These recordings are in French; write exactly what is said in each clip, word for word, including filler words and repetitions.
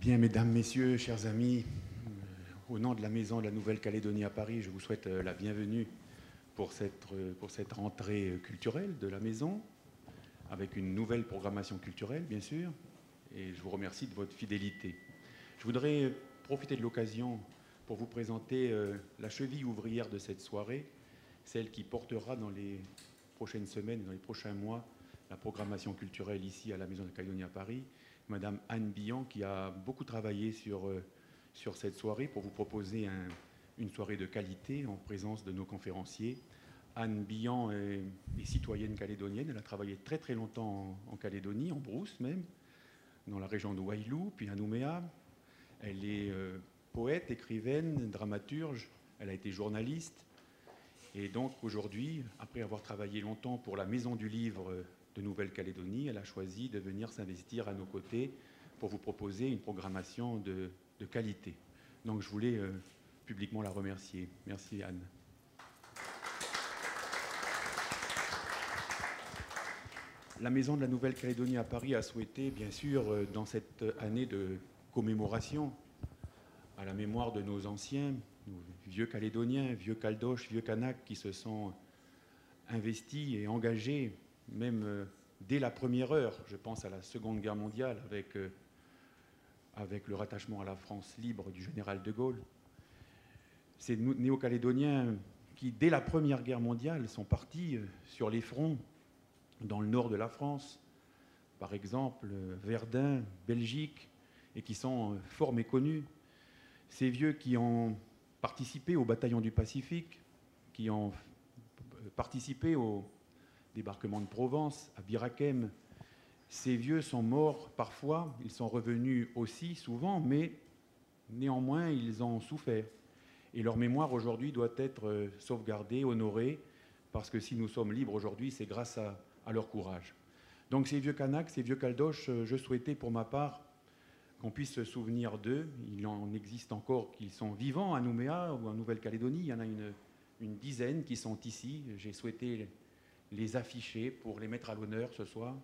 Bien, mesdames, messieurs, chers amis, euh, au nom de la Maison de la Nouvelle-Calédonie à Paris, je vous souhaite euh, la bienvenue pour cette, euh, pour cette rentrée euh, culturelle de la Maison, avec une nouvelle programmation culturelle, bien sûr, et je vous remercie de votre fidélité. Je voudrais profiter de l'occasion pour vous présenter euh, la cheville ouvrière de cette soirée, celle qui portera dans les prochaines semaines, dans les prochains mois, la programmation culturelle ici à la Maison de la Calédonie à Paris, Madame Anne Billon, qui a beaucoup travaillé sur, euh, sur cette soirée pour vous proposer un, une soirée de qualité en présence de nos conférenciers. Anne Billon est, est citoyenne calédonienne. Elle a travaillé très très longtemps en, en Calédonie, en Brousse même, dans la région de Wailou, puis à Nouméa. Elle est euh, poète, écrivaine, dramaturge. Elle a été journaliste. Et donc aujourd'hui, après avoir travaillé longtemps pour la Maison du Livre de Nouvelle-Calédonie, elle a choisi de venir s'investir à nos côtés pour vous proposer une programmation de, de qualité. Donc je voulais euh, publiquement la remercier. Merci Anne. La Maison de la Nouvelle-Calédonie à Paris a souhaité, bien sûr, euh, dans cette année de commémoration à la mémoire de nos anciens, nos vieux Calédoniens, vieux Caldoches, vieux Kanaks qui se sont investis et engagés, même euh, dès la première heure, je pense à la Seconde Guerre mondiale, avec, euh, avec le rattachement à la France libre du général de Gaulle. Ces néo-calédoniens qui, dès la Première Guerre mondiale, sont partis euh, sur les fronts dans le nord de la France, par exemple euh, Verdun, Belgique, et qui sont euh, fort méconnus. Ces vieux qui ont participé au bataillon du Pacifique, qui ont participé au débarquement de Provence, à Birakem. Ces vieux sont morts parfois, ils sont revenus aussi souvent, mais néanmoins ils ont souffert. Et leur mémoire aujourd'hui doit être sauvegardée, honorée, parce que si nous sommes libres aujourd'hui, c'est grâce à, à leur courage. Donc ces vieux Kanaks, ces vieux Caldoches, je souhaitais pour ma part qu'on puisse se souvenir d'eux. Il en existe encore qui sont vivants à Nouméa ou en Nouvelle-Calédonie. Il y en a une, une dizaine qui sont ici. J'ai souhaité les afficher pour les mettre à l'honneur ce soir.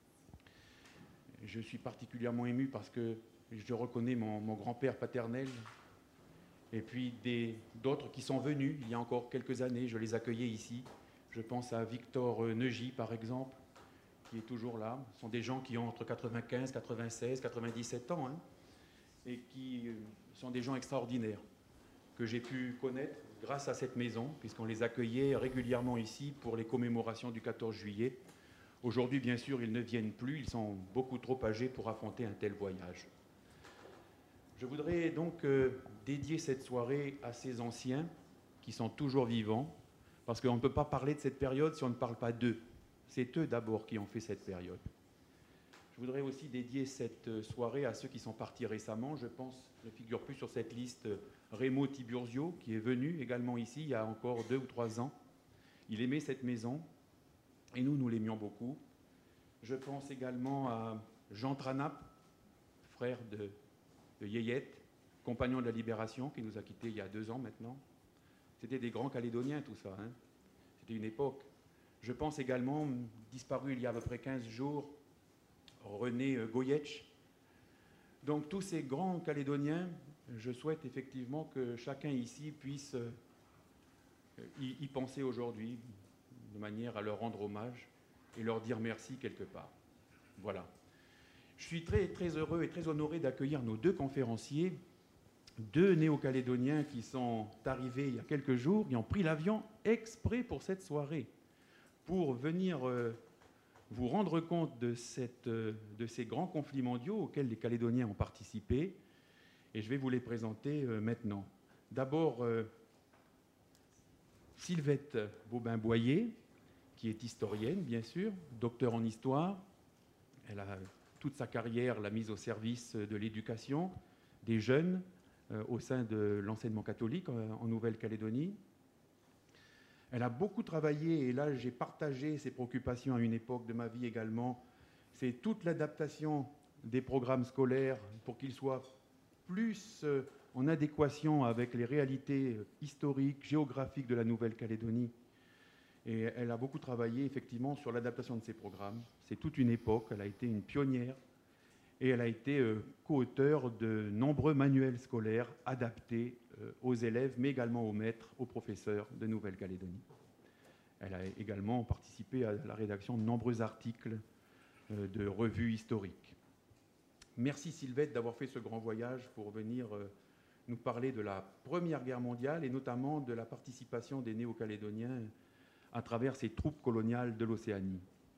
Je suis particulièrement ému parce que je reconnais mon, mon grand-père paternel et puis d'autres qui sont venus il y a encore quelques années. Je les accueillais ici. Je pense à Victor Neugy, par exemple, qui est toujours là. Ce sont des gens qui ont entre quatre-vingt-quinze, quatre-vingt-seize, quatre-vingt-dix-sept ans, hein, et qui sont des gens extraordinaires que j'ai pu connaître grâce à cette maison, puisqu'on les accueillait régulièrement ici pour les commémorations du quatorze juillet. Aujourd'hui, bien sûr, ils ne viennent plus, ils sont beaucoup trop âgés pour affronter un tel voyage. Je voudrais donc euh, dédier cette soirée à ces anciens qui sont toujours vivants, parce qu'on ne peut pas parler de cette période si on ne parle pas d'eux. C'est eux d'abord qui ont fait cette période. Je voudrais aussi dédier cette soirée à ceux qui sont partis récemment. Je pense, ne figure plus sur cette liste, Remo Tiburcio, qui est venu également ici il y a encore deux ou trois ans. Il aimait cette maison, et nous, nous l'aimions beaucoup. Je pense également à Jean Tranap, frère de, de Yeyette, compagnon de la Libération, qui nous a quittés il y a deux ans maintenant. C'était des grands Calédoniens, tout ça, hein. C'était une époque. Je pense également, disparu il y a à peu près quinze jours, René Goyetch. Donc tous ces grands Calédoniens, je souhaite effectivement que chacun ici puisse y, y penser aujourd'hui, de manière à leur rendre hommage et leur dire merci quelque part. Voilà. Je suis très, très heureux et très honoré d'accueillir nos deux conférenciers, deux néo-calédoniens qui sont arrivés il y a quelques jours, qui ont pris l'avion exprès pour cette soirée, pour venir euh, vous rendre compte de, cette, euh, de ces grands conflits mondiaux auxquels les Calédoniens ont participé. Et je vais vous les présenter euh, maintenant. D'abord, euh, Sylvette Bobin-Boyer, qui est historienne, bien sûr, docteur en histoire. Elle a toute sa carrière l'a mise au service de l'éducation des jeunes euh, au sein de l'enseignement catholique euh, en Nouvelle-Calédonie. Elle a beaucoup travaillé, et là j'ai partagé ses préoccupations à une époque de ma vie également. C'est toute l'adaptation des programmes scolaires pour qu'ils soient plus euh, en adéquation avec les réalités historiques, géographiques de la Nouvelle-Calédonie. Et elle a beaucoup travaillé effectivement sur l'adaptation de ces programmes. C'est toute une époque, elle a été une pionnière. et elle a été euh, co-auteure de nombreux manuels scolaires adaptés euh, aux élèves, mais également aux maîtres, aux professeurs de Nouvelle-Calédonie. Elle a également participé à la rédaction de nombreux articles euh, de revues historiques. Merci Sylvette d'avoir fait ce grand voyage pour venir euh, nous parler de la Première Guerre mondiale et notamment de la participation des Néo-Calédoniens à travers ces troupes coloniales de l'Océanie.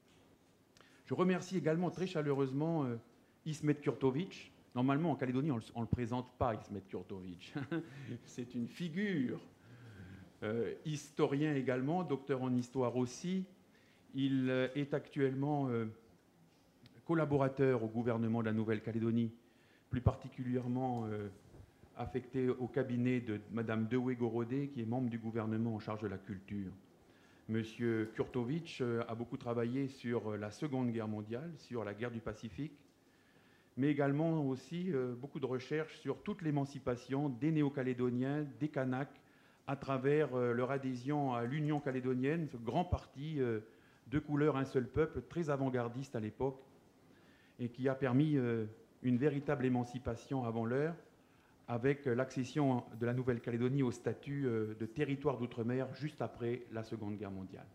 Je remercie également très chaleureusement euh, Ismet Kurtovic. Normalement, en Calédonie, on ne le présente pas, Ismet Kurtovic. C'est une figure. Euh, historien également, docteur en histoire aussi. Il euh, est actuellement euh, collaborateur au gouvernement de la Nouvelle-Calédonie, plus particulièrement euh, affecté au cabinet de Mme Dewey-Gorodé, qui est membre du gouvernement en charge de la culture. Monsieur Kurtovic a beaucoup travaillé sur la Seconde Guerre mondiale, sur la guerre du Pacifique, mais également aussi beaucoup de recherches sur toute l'émancipation des Néo-Calédoniens, des Kanaks, à travers leur adhésion à l'Union calédonienne, ce grand parti de couleur un seul peuple, très avant-gardiste à l'époque, et qui a permis une véritable émancipation avant l'heure, avec l'accession de la Nouvelle-Calédonie au statut de territoire d'outre-mer juste après la Seconde Guerre mondiale.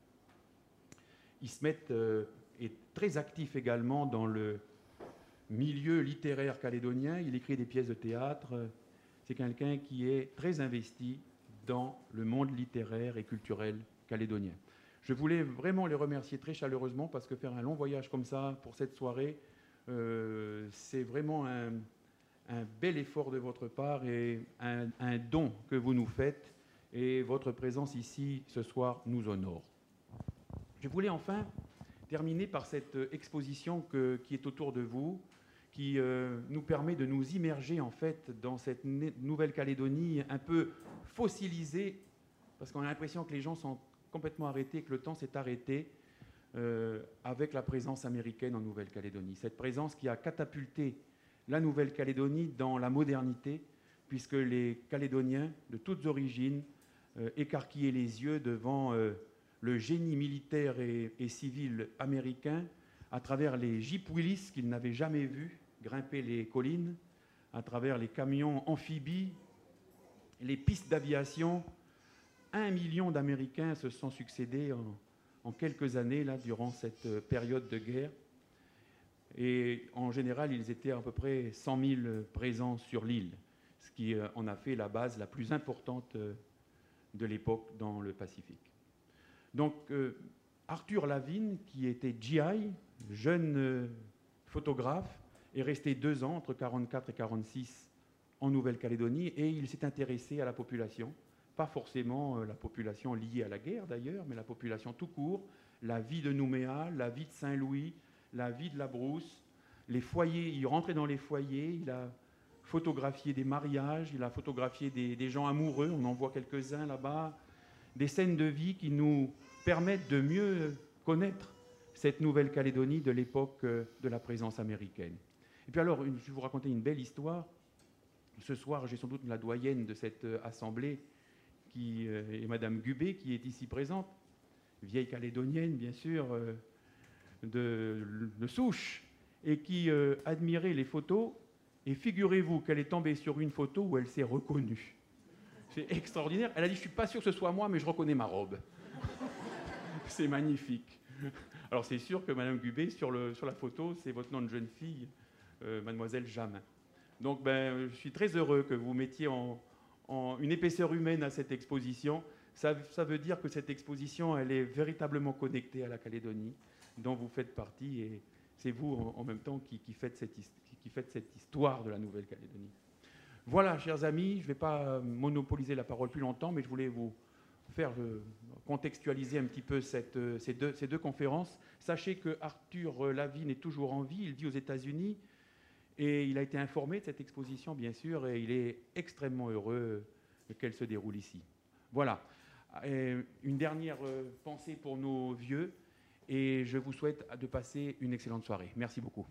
Ismet est très actif également dans le milieu littéraire calédonien. Il écrit des pièces de théâtre. C'est quelqu'un qui est très investi dans le monde littéraire et culturel calédonien. Je voulais vraiment les remercier très chaleureusement parce que faire un long voyage comme ça pour cette soirée, euh, c'est vraiment un... un bel effort de votre part et un, un don que vous nous faites. Et votre présence ici ce soir nous honore. Je voulais enfin terminer par cette exposition que, qui est autour de vous, qui euh, nous permet de nous immerger en fait dans cette Nouvelle-Calédonie un peu fossilisée, parce qu'on a l'impression que les gens sont complètement arrêtés, que le temps s'est arrêté euh, avec la présence américaine en Nouvelle-Calédonie. Cette présence qui a catapulté la Nouvelle-Calédonie dans la modernité, puisque les Calédoniens de toutes origines euh, écarquillaient les yeux devant euh, le génie militaire et, et civil américain à travers les Jeep Willys qu'ils n'avaient jamais vus grimper les collines, à travers les camions amphibies, les pistes d'aviation. Un million d'Américains se sont succédés en, en quelques années là, durant cette période de guerre. Et en général, ils étaient à peu près cent mille présents sur l'île, ce qui en a fait la base la plus importante de l'époque dans le Pacifique. Donc, euh, Arthur Lavigne, qui était G I, jeune euh, photographe, est resté deux ans, entre quarante-quatre et quarante-six, en Nouvelle-Calédonie, et il s'est intéressé à la population, pas forcément euh, la population liée à la guerre d'ailleurs, mais la population tout court, la vie de Nouméa, la vie de Saint-Louis, la vie de la brousse, les foyers. Il rentrait dans les foyers, il a photographié des mariages, il a photographié des, des gens amoureux, on en voit quelques-uns là-bas, des scènes de vie qui nous permettent de mieux connaître cette Nouvelle-Calédonie de l'époque de la présence américaine. Et puis alors, je vais vous raconter une belle histoire. Ce soir, j'ai sans doute la doyenne de cette assemblée, qui est Madame Gubé, qui est ici présente, vieille calédonienne, bien sûr, de, de souche, et qui euh, admirait les photos. Et figurez-vous qu'elle est tombée sur une photo où elle s'est reconnue. C'est extraordinaire. Elle a dit, je ne suis pas sûr que ce soit moi, mais je reconnais ma robe. C'est magnifique. Alors c'est sûr que Madame Gubé, sur, le, sur la photo, c'est votre nom de jeune fille, euh, Mademoiselle Jamin. Donc ben, je suis très heureux que vous mettiez en, en une épaisseur humaine à cette exposition. Ça, ça veut dire que cette exposition, elle est véritablement connectée à la Calédonie, dont vous faites partie, et c'est vous en, en même temps qui, qui, faites cette, qui, qui faites cette histoire de la Nouvelle-Calédonie. Voilà, chers amis, je ne vais pas monopoliser la parole plus longtemps, mais je voulais vous faire euh, contextualiser un petit peu cette, euh, ces, deux, ces deux conférences. Sachez que Arthur Lavigne est toujours en vie, il vit aux États-Unis, et il a été informé de cette exposition, bien sûr, et il est extrêmement heureux qu'elle se déroule ici. Voilà. Et une dernière euh, pensée pour nos vieux, et je vous souhaite de passer une excellente soirée. Merci beaucoup.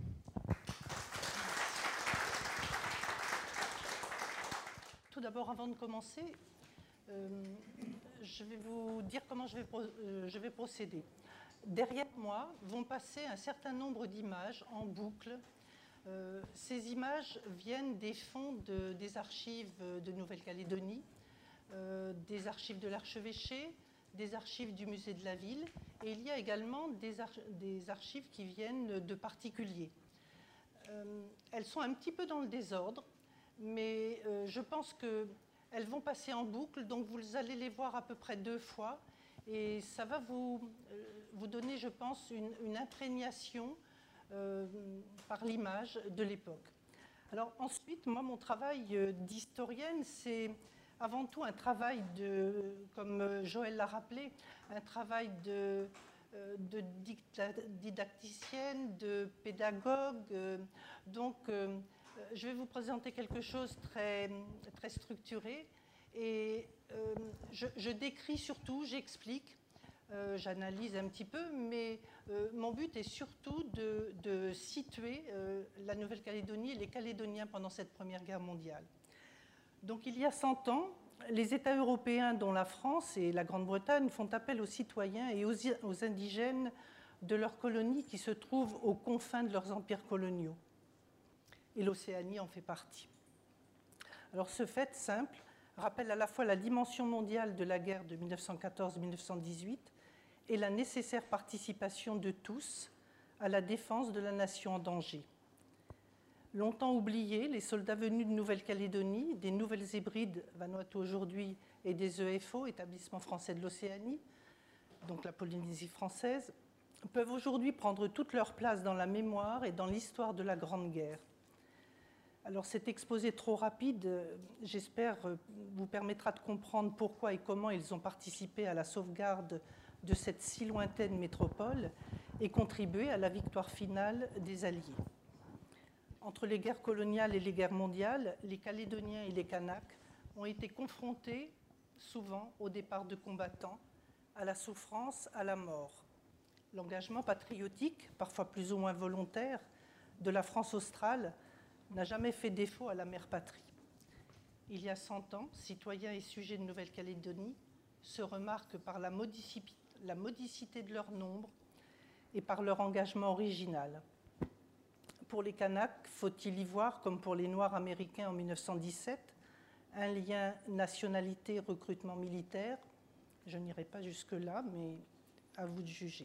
Tout d'abord, avant de commencer, euh, je vais vous dire comment je vais, pro euh, je vais procéder. Derrière moi vont passer un certain nombre d'images en boucle Euh, ces images viennent des fonds de, des archives de Nouvelle-Calédonie, euh, des archives de l'archevêché, des archives du musée de la ville, et il y a également des, ar des archives qui viennent de particuliers. Euh, elles sont un petit peu dans le désordre, mais euh, je pense qu'elles vont passer en boucle, donc vous allez les voir à peu près deux fois, et ça va vous, euh, vous donner, je pense, une, une imprégnation euh, par l'image de l'époque. Alors ensuite, moi, mon travail d'historienne, c'est avant tout un travail de, comme Joël l'a rappelé, un travail de, de didacticienne, de pédagogue. Donc, je vais vous présenter quelque chose de très, très structuré. Et je, je décris surtout, j'explique, euh, j'analyse un petit peu, mais euh, mon but est surtout de, de situer euh, la Nouvelle-Calédonie et les Calédoniens pendant cette Première Guerre mondiale. Donc il y a cent ans, les États européens, dont la France et la Grande-Bretagne, font appel aux citoyens et aux, aux indigènes de leurs colonies qui se trouvent aux confins de leurs empires coloniaux. Et l'Océanie en fait partie. Alors ce fait simple rappelle à la fois la dimension mondiale de la guerre de mille neuf cent quatorze à mille neuf cent dix-huit et la nécessaire participation de tous à la défense de la nation en danger. Longtemps oubliés, les soldats venus de Nouvelle-Calédonie, des Nouvelles Hébrides, Vanuatu aujourd'hui, et des E F O, Établissement français de l'Océanie, donc la Polynésie française, peuvent aujourd'hui prendre toute leur place dans la mémoire et dans l'histoire de la Grande Guerre. Alors cet exposé trop rapide, j'espère, vous permettra de comprendre pourquoi et comment ils ont participé à la sauvegarde de cette si lointaine métropole et contribué à la victoire finale des Alliés. Entre les guerres coloniales et les guerres mondiales, les Calédoniens et les Kanaks ont été confrontés souvent au départ de combattants, à la souffrance, à la mort. L'engagement patriotique, parfois plus ou moins volontaire, de la France australe n'a jamais fait défaut à la mère patrie. Il y a cent ans, citoyens et sujets de Nouvelle-Calédonie se remarquent par la modicité, la modicité de leur nombre et par leur engagement original. Pour les Kanaks, faut-il y voir, comme pour les Noirs américains en mille neuf cent dix-sept, un lien nationalité-recrutement militaire? Je n'irai pas jusque-là, mais à vous de juger.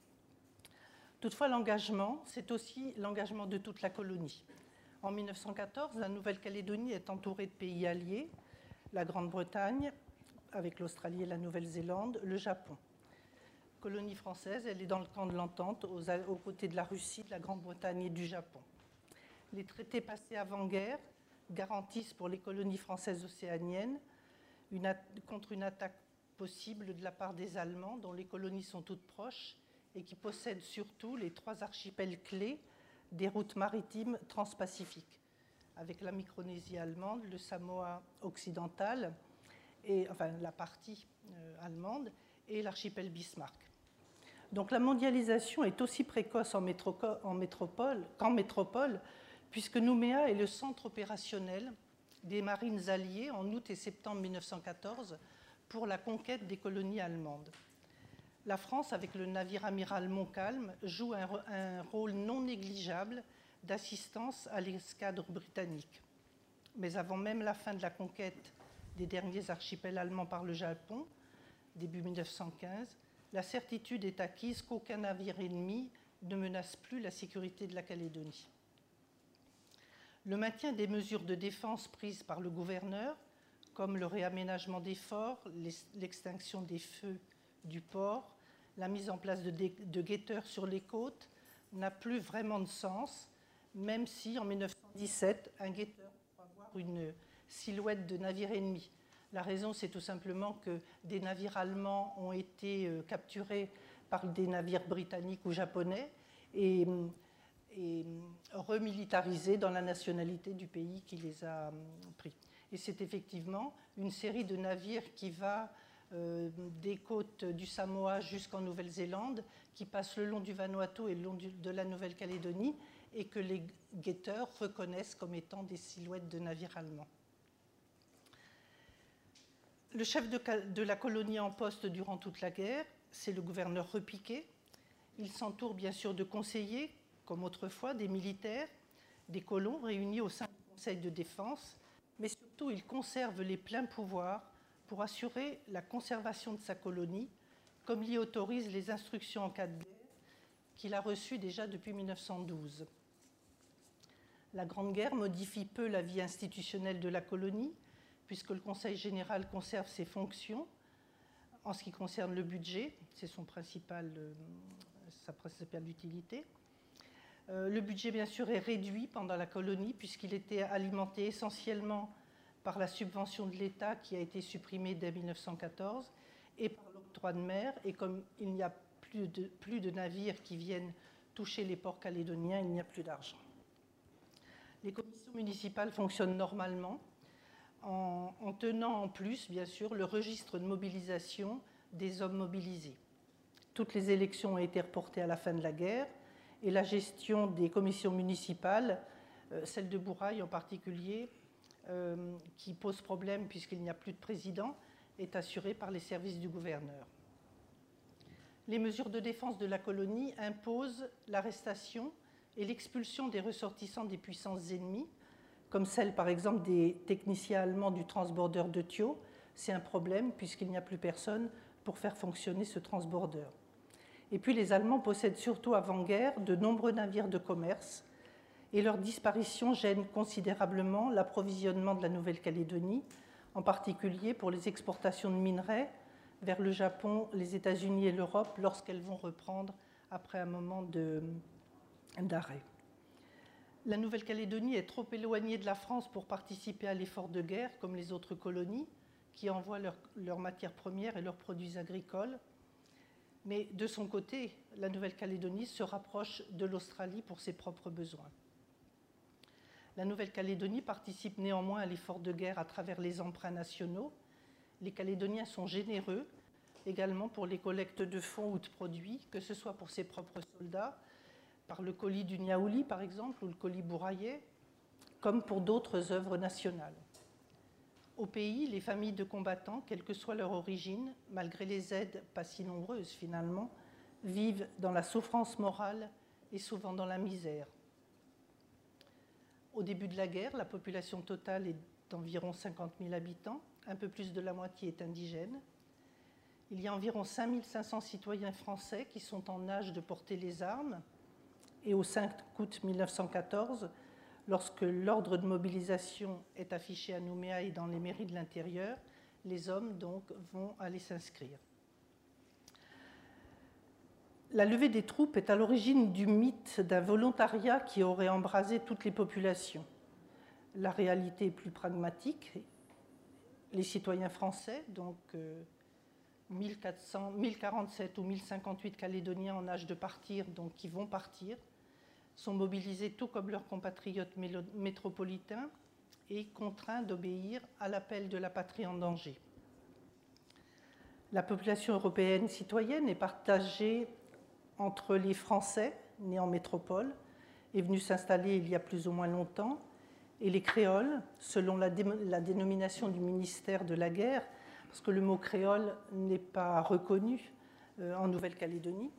Toutefois, l'engagement, c'est aussi l'engagement de toute la colonie. En mille neuf cent quatorze, la Nouvelle-Calédonie est entourée de pays alliés, la Grande-Bretagne, avec l'Australie et la Nouvelle-Zélande, le Japon. Colonie française, elle est dans le camp de l'entente, aux, aux côtés de la Russie, de la Grande-Bretagne et du Japon. Les traités passés avant-guerre garantissent pour les colonies françaises océaniennes une, contre une attaque possible de la part des Allemands, dont les colonies sont toutes proches et qui possèdent surtout les trois archipels clés des routes maritimes transpacifiques, avec la Micronésie allemande, le Samoa occidental, et, enfin la partie euh, allemande, et l'archipel Bismarck. Donc la mondialisation est aussi précoce en, en métropole qu'en métropole, puisque Nouméa est le centre opérationnel des marines alliées en août et septembre mille neuf cent quatorze pour la conquête des colonies allemandes. La France, avec le navire amiral Montcalm, joue un, un rôle non négligeable d'assistance à l'escadre britannique. Mais avant même la fin de la conquête des derniers archipels allemands par le Japon, début mille neuf cent quinze, la certitude est acquise qu'aucun navire ennemi ne menace plus la sécurité de la Calédonie. Le maintien des mesures de défense prises par le gouverneur, comme le réaménagement des forts, l'extinction des feux du port, la mise en place de, de guetteurs sur les côtes, n'a plus vraiment de sens, même si en mille neuf cent dix-sept, un guetteur peut avoir une silhouette de navire ennemi. La raison, c'est tout simplement que des navires allemands ont été euh, capturés par des navires britanniques ou japonais et, et remilitarisés dans la nationalité du pays qui les a euh, pris. Et c'est effectivement une série de navires qui va euh, des côtes du Samoa jusqu'en Nouvelle-Zélande, qui passe le long du Vanuatu et le long du, de la Nouvelle-Calédonie, et que les guetteurs reconnaissent comme étant des silhouettes de navires allemands. Le chef de, de la colonie en poste durant toute la guerre, c'est le gouverneur Repiquet. Il s'entoure bien sûr de conseillers, comme autrefois, des militaires, des colons réunis au sein du Conseil de défense, mais surtout il conserve les pleins pouvoirs pour assurer la conservation de sa colonie, comme l'y autorisent les instructions en cas de guerre qu'il a reçues déjà depuis mille neuf cent douze. La Grande Guerre modifie peu la vie institutionnelle de la colonie, puisque le Conseil général conserve ses fonctions en ce qui concerne le budget, c'est son principal, euh, sa principale utilité. Euh, le budget, bien sûr, est réduit pendant la colonie, puisqu'il était alimenté essentiellement par la subvention de l'État qui a été supprimée dès mille neuf cent quatorze et par l'octroi de mer. Et comme il n'y a plus de, plus de navires qui viennent toucher les ports calédoniens, il n'y a plus d'argent. Les commissions municipales fonctionnent normalement en, en tenant en plus, bien sûr, le registre de mobilisation des hommes mobilisés. Toutes les élections ont été reportées à la fin de la guerre et la gestion des commissions municipales, euh, celle de Bourail en particulier, euh, qui pose problème puisqu'il n'y a plus de président, est assurée par les services du gouverneur. Les mesures de défense de la colonie imposent l'arrestation et l'expulsion des ressortissants des puissances ennemies, comme celle par exemple des techniciens allemands du transborder de Thio. C'est un problème puisqu'il n'y a plus personne pour faire fonctionner ce transborder. Et puis les Allemands possèdent surtout avant-guerre de nombreux navires de commerce et leur disparition gêne considérablement l'approvisionnement de la Nouvelle-Calédonie, en particulier pour les exportations de minerais vers le Japon, les États-Unis et l'Europe lorsqu'elles vont reprendre après un moment de, d'arrêt. La Nouvelle-Calédonie est trop éloignée de la France pour participer à l'effort de guerre comme les autres colonies qui envoient leurs leur matières premières et leurs produits agricoles. Mais de son côté, la Nouvelle-Calédonie se rapproche de l'Australie pour ses propres besoins. La Nouvelle-Calédonie participe néanmoins à l'effort de guerre à travers les emprunts nationaux. Les Calédoniens sont généreux également pour les collectes de fonds ou de produits, que ce soit pour ses propres soldats, par le colis du Niaouli par exemple, ou le colis Bouraillet, comme pour d'autres œuvres nationales. Au pays, les familles de combattants, quelle que soit leur origine, malgré les aides pas si nombreuses finalement, vivent dans la souffrance morale et souvent dans la misère. Au début de la guerre, la population totale est d'environ cinquante mille habitants, un peu plus de la moitié est indigène. Il y a environ cinq mille cinq cents citoyens français qui sont en âge de porter les armes. Et au cinq août mille neuf cent quatorze, lorsque l'ordre de mobilisation est affiché à Nouméa et dans les mairies de l'intérieur, les hommes donc vont aller s'inscrire. La levée des troupes est à l'origine du mythe d'un volontariat qui aurait embrasé toutes les populations. La réalité est plus pragmatique. Les citoyens français, donc euh, mille quatre cents, mille quarante-sept ou mille cinquante-huit Calédoniens en âge de partir, donc qui vont partir, sont mobilisés tout comme leurs compatriotes métropolitains et contraints d'obéir à l'appel de la patrie en danger. La population européenne citoyenne est partagée entre les Français, nés en métropole, et venus s'installer il y a plus ou moins longtemps, et les créoles, selon la, dé la dénomination du ministère de la guerre, parce que le mot créole n'est pas reconnu euh, en Nouvelle-Calédonie.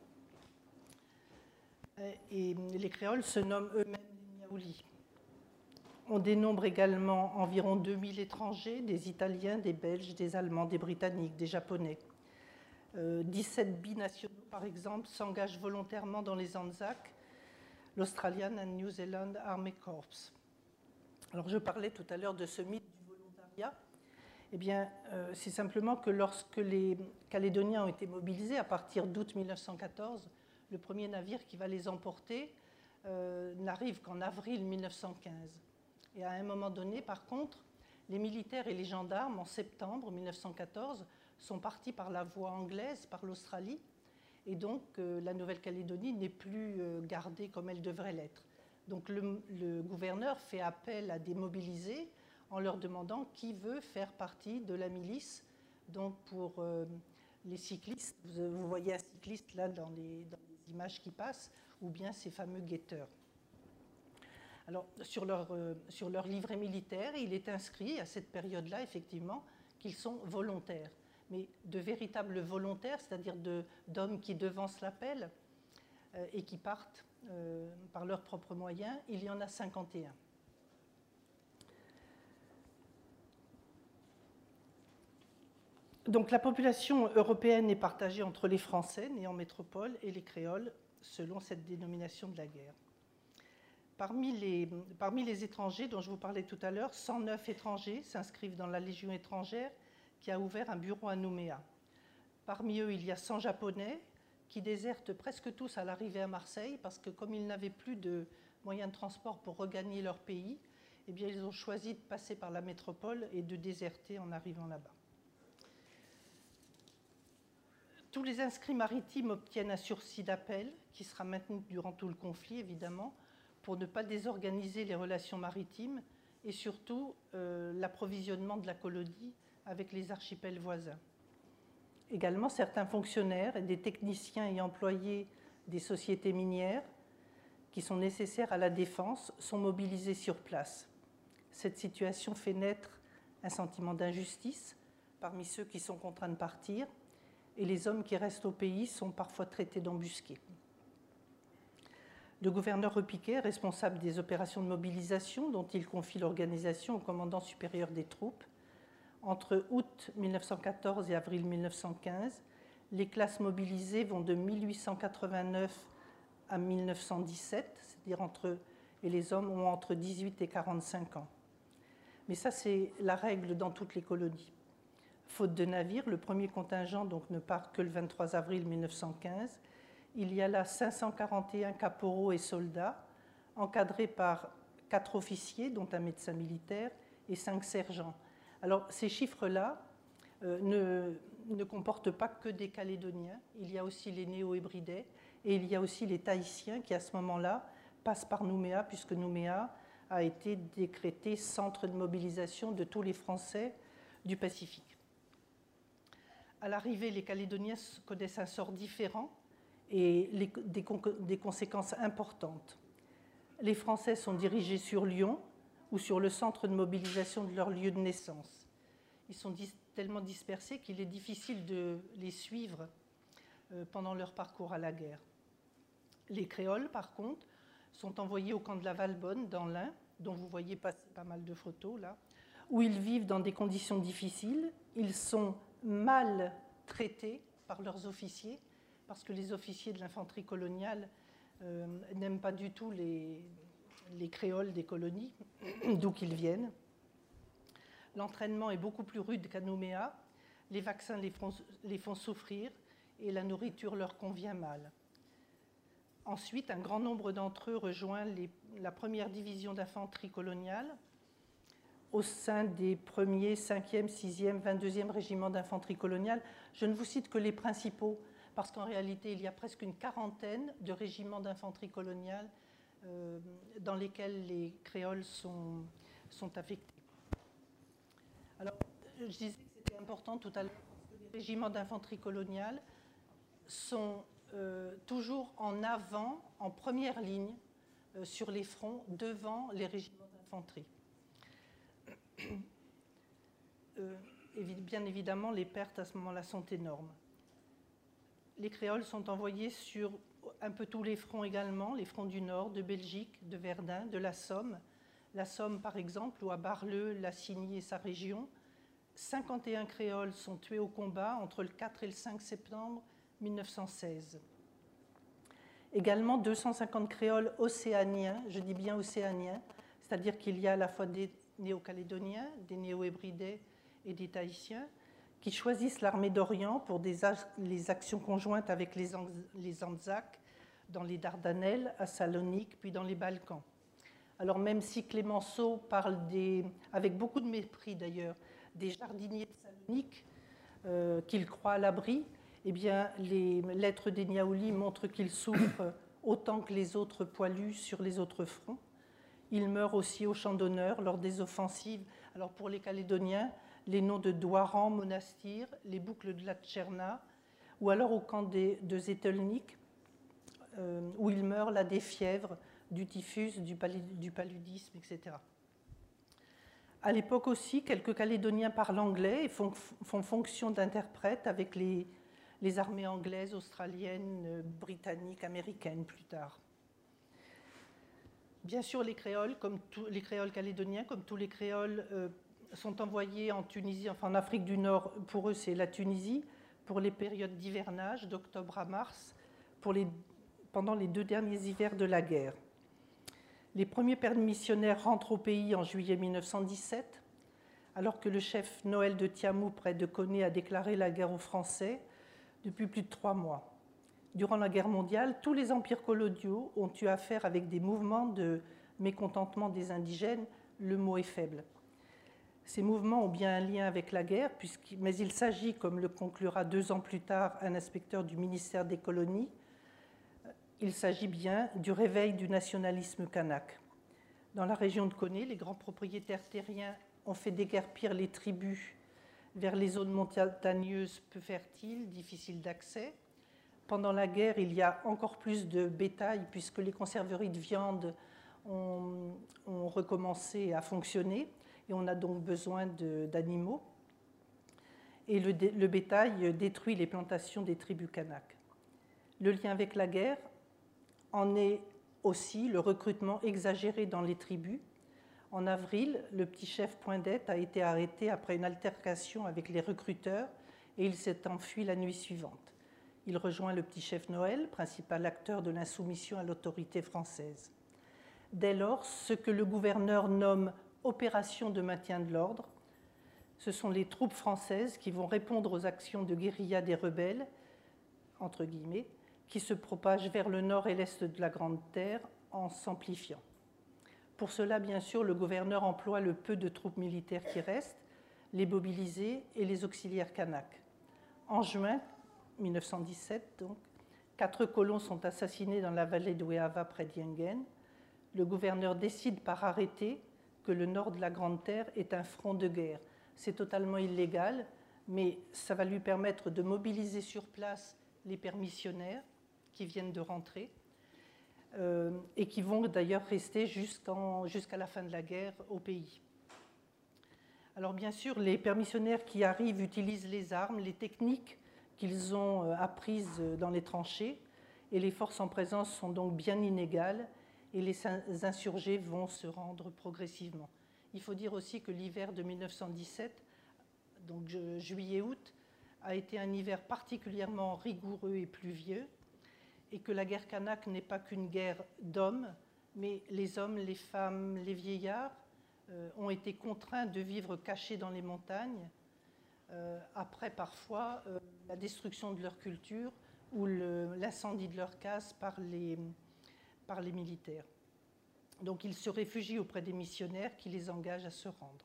Et les créoles se nomment eux-mêmes les Niaouli. On dénombre également environ deux mille étrangers, des Italiens, des Belges, des Allemands, des Britanniques, des Japonais. Euh, dix-sept binationaux, par exemple, s'engagent volontairement dans les Anzac, l'Australian and New Zealand Army Corps. Alors, je parlais tout à l'heure de ce mythe du volontariat. Eh bien, euh, c'est simplement que lorsque les Calédoniens ont été mobilisés à partir d'août mille neuf cent quatorze, le premier navire qui va les emporter euh, n'arrive qu'en avril mille neuf cent quinze. Et à un moment donné, par contre, les militaires et les gendarmes, en septembre mille neuf cent quatorze, sont partis par la voie anglaise, par l'Australie, et donc euh, la Nouvelle-Calédonie n'est plus euh, gardée comme elle devrait l'être. Donc le, le gouverneur fait appel à des mobilisés en leur demandant qui veut faire partie de la milice, donc pour euh, les cyclistes, vous, vous voyez un cycliste là dans les, dans les images qui passent, ou bien ces fameux guetteurs. Alors, sur leur, euh, sur leur livret militaire, il est inscrit à cette période-là, effectivement, qu'ils sont volontaires. Mais de véritables volontaires, c'est-à-dire d'hommes qui devancent l'appel euh, et qui partent euh, par leurs propres moyens, il y en a cinquante et un. Donc la population européenne est partagée entre les Français nés en métropole et les créoles, selon cette dénomination de la guerre. Parmi les, parmi les étrangers dont je vous parlais tout à l'heure, cent neuf étrangers s'inscrivent dans la Légion étrangère qui a ouvert un bureau à Nouméa. Parmi eux, il y a cent Japonais qui désertent presque tous à l'arrivée à Marseille parce que comme ils n'avaient plus de moyens de transport pour regagner leur pays, eh bien, ils ont choisi de passer par la métropole et de déserter en arrivant là-bas. Tous les inscrits maritimes obtiennent un sursis d'appel qui sera maintenu durant tout le conflit, évidemment, pour ne pas désorganiser les relations maritimes et surtout euh, l'approvisionnement de la colonie avec les archipels voisins. Également, certains fonctionnaires et des techniciens et employés des sociétés minières qui sont nécessaires à la défense sont mobilisés sur place. Cette situation fait naître un sentiment d'injustice parmi ceux qui sont contraints de partir, et les hommes qui restent au pays sont parfois traités d'embusqués. Le gouverneur Repiquet, responsable des opérations de mobilisation dont il confie l'organisation au commandant supérieur des troupes, entre août mille neuf cent quatorze et avril mille neuf cent quinze, les classes mobilisées vont de mille huit cent quatre-vingt-neuf à mille neuf cent dix-sept, c'est-à-dire entre, et les hommes ont entre dix-huit et quarante-cinq ans. Mais ça, c'est la règle dans toutes les colonies. Faute de navires, le premier contingent donc, ne part que le vingt-trois avril mille neuf cent quinze. Il y a là cinq cent quarante et un caporaux et soldats, encadrés par quatre officiers, dont un médecin militaire, et cinq sergents. Alors, ces chiffres-là euh, ne, ne comportent pas que des Calédoniens. Il y a aussi les Néo-Hébridais et il y a aussi les Tahitiens qui, à ce moment-là, passent par Nouméa, puisque Nouméa a été décrété centre de mobilisation de tous les Français du Pacifique. À l'arrivée, les Calédoniens connaissent un sort différent et les, des, des conséquences importantes. Les Français sont dirigés sur Lyon ou sur le centre de mobilisation de leur lieu de naissance. Ils sont dis, tellement dispersés qu'il est difficile de les suivre euh, pendant leur parcours à la guerre. Les créoles, par contre, sont envoyés au camp de la Valbonne, dans l'Ain, dont vous voyez passer pas mal de photos là, où ils vivent dans des conditions difficiles. Ils sont mal traités par leurs officiers, parce que les officiers de l'infanterie coloniale euh, n'aiment pas du tout les, les créoles des colonies, d'où qu'ils viennent. L'entraînement est beaucoup plus rude qu'à Nouméa, les vaccins les font, les font souffrir et la nourriture leur convient mal. Ensuite, un grand nombre d'entre eux rejoint les, la première division d'infanterie coloniale, au sein des premiers, cinquième, sixième, vingt-deuxième régiments d'infanterie coloniale. Je ne vous cite que les principaux, parce qu'en réalité, il y a presque une quarantaine de régiments d'infanterie coloniale euh, dans lesquels les créoles sont, sont affectés. Alors, je disais que c'était important tout à l'heure, parce que les régiments d'infanterie coloniale sont euh, toujours en avant, en première ligne, euh, sur les fronts, devant les régiments d'infanterie. Euh, bien évidemment, les pertes à ce moment-là sont énormes. Les créoles sont envoyés sur un peu tous les fronts également, les fronts du Nord, de Belgique, de Verdun, de la Somme. La Somme, par exemple, ou à Bar-le, Lassigny et sa région. cinquante et un créoles sont tués au combat entre le quatre et le cinq septembre mille neuf cent seize. Également deux cent cinquante créoles océaniens, je dis bien océaniens, c'est-à-dire qu'il y a à la fois des néo-calédoniens, des néo-hébridais et des tahitiens, qui choisissent l'armée d'Orient pour des, les actions conjointes avec les, les Anzacs dans les Dardanelles, à Salonique, puis dans les Balkans. Alors même si Clémenceau parle des, avec beaucoup de mépris d'ailleurs, des jardiniers de Salonique euh, qu'il croit à l'abri, eh bien les lettres des Niaouli montrent qu'ils souffrent autant que les autres poilus sur les autres fronts. Ils meurent aussi au champ d'honneur lors des offensives. Alors pour les Calédoniens, les noms de Douaran, Monastir, les boucles de la Tcherna, ou alors au camp de, de Zetelnik, euh, où ils meurent là des fièvres, du typhus, du, du paludisme, et cetera. À l'époque aussi, quelques Calédoniens parlent anglais et font, font fonction d'interprètes avec les, les armées anglaises, australiennes, britanniques, américaines plus tard. Bien sûr, les créoles, comme tous les créoles calédoniens, comme tous les créoles, euh, sont envoyés en Tunisie, enfin en Afrique du Nord. Pour eux, c'est la Tunisie, pour les périodes d'hivernage, d'octobre à mars, pour les, pendant les deux derniers hivers de la guerre. Les premiers pères missionnaires rentrent au pays en juillet mille neuf cent dix-sept, alors que le chef Noël de Tiamou, près de Koné, a déclaré la guerre aux Français depuis plus de trois mois. Durant la guerre mondiale, tous les empires coloniaux ont eu affaire avec des mouvements de mécontentement des indigènes, le mot est faible. Ces mouvements ont bien un lien avec la guerre, mais il s'agit, comme le conclura deux ans plus tard un inspecteur du ministère des colonies, il s'agit bien du réveil du nationalisme kanak. Dans la région de Koné, les grands propriétaires terriens ont fait déguerpir les tribus vers les zones montagneuses peu fertiles, difficiles d'accès. Pendant la guerre, il y a encore plus de bétail puisque les conserveries de viande ont, ont recommencé à fonctionner et on a donc besoin d'animaux. Et le, le bétail détruit les plantations des tribus kanak. Le lien avec la guerre en est aussi le recrutement exagéré dans les tribus. En avril, le petit chef Poindette a été arrêté après une altercation avec les recruteurs et il s'est enfui la nuit suivante. Il rejoint le petit chef Noël, principal acteur de l'insoumission à l'autorité française. Dès lors, ce que le gouverneur nomme « opération de maintien de l'ordre », ce sont les troupes françaises qui vont répondre aux actions de guérilla des rebelles, entre guillemets, qui se propagent vers le nord et l'est de la Grande Terre en s'amplifiant. Pour cela, bien sûr, le gouverneur emploie le peu de troupes militaires qui restent, les mobilisés et les auxiliaires kanaks. En juin mille neuf cent dix-sept, donc, quatre colons sont assassinés dans la vallée de Weava près d'Yengen. Le gouverneur décide par arrêté que le nord de la Grande Terre est un front de guerre. C'est totalement illégal, mais ça va lui permettre de mobiliser sur place les pères missionnaires qui viennent de rentrer euh, et qui vont d'ailleurs rester jusqu'à la fin de la guerre au pays. Alors bien sûr, les pères missionnaires qui arrivent utilisent les armes, les techniques qu'ils ont apprises dans les tranchées, et les forces en présence sont donc bien inégales, et les insurgés vont se rendre progressivement. Il faut dire aussi que l'hiver de mille neuf cent dix-sept, donc juillet-août, a été un hiver particulièrement rigoureux et pluvieux, et que la guerre kanak n'est pas qu'une guerre d'hommes, mais les hommes, les femmes, les vieillards euh, ont été contraints de vivre cachés dans les montagnes, euh, après parfois euh, la destruction de leur culture ou l'incendie de leur case par les, par les militaires. Donc ils se réfugient auprès des missionnaires qui les engagent à se rendre.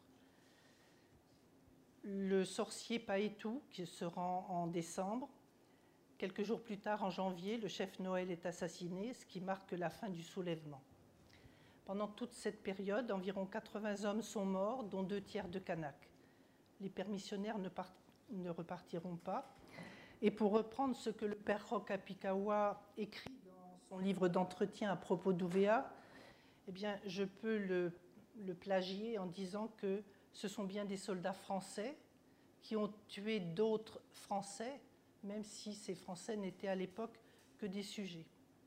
Le sorcier Paetou, qui se rend en décembre, quelques jours plus tard, en janvier, le chef Noël est assassiné, ce qui marque la fin du soulèvement. Pendant toute cette période, environ quatre-vingts hommes sont morts, dont deux tiers de Kanaks. Les pères missionnaires ne, ne repartiront pas. Et pour reprendre ce que le père Roch Apikawa écrit dans son livre d'entretien à propos d'Ouvéa, eh bien, je peux le, le plagier en disant que ce sont bien des soldats français qui ont tué d'autres Français, même si ces Français n'étaient à l'époque que des sujets.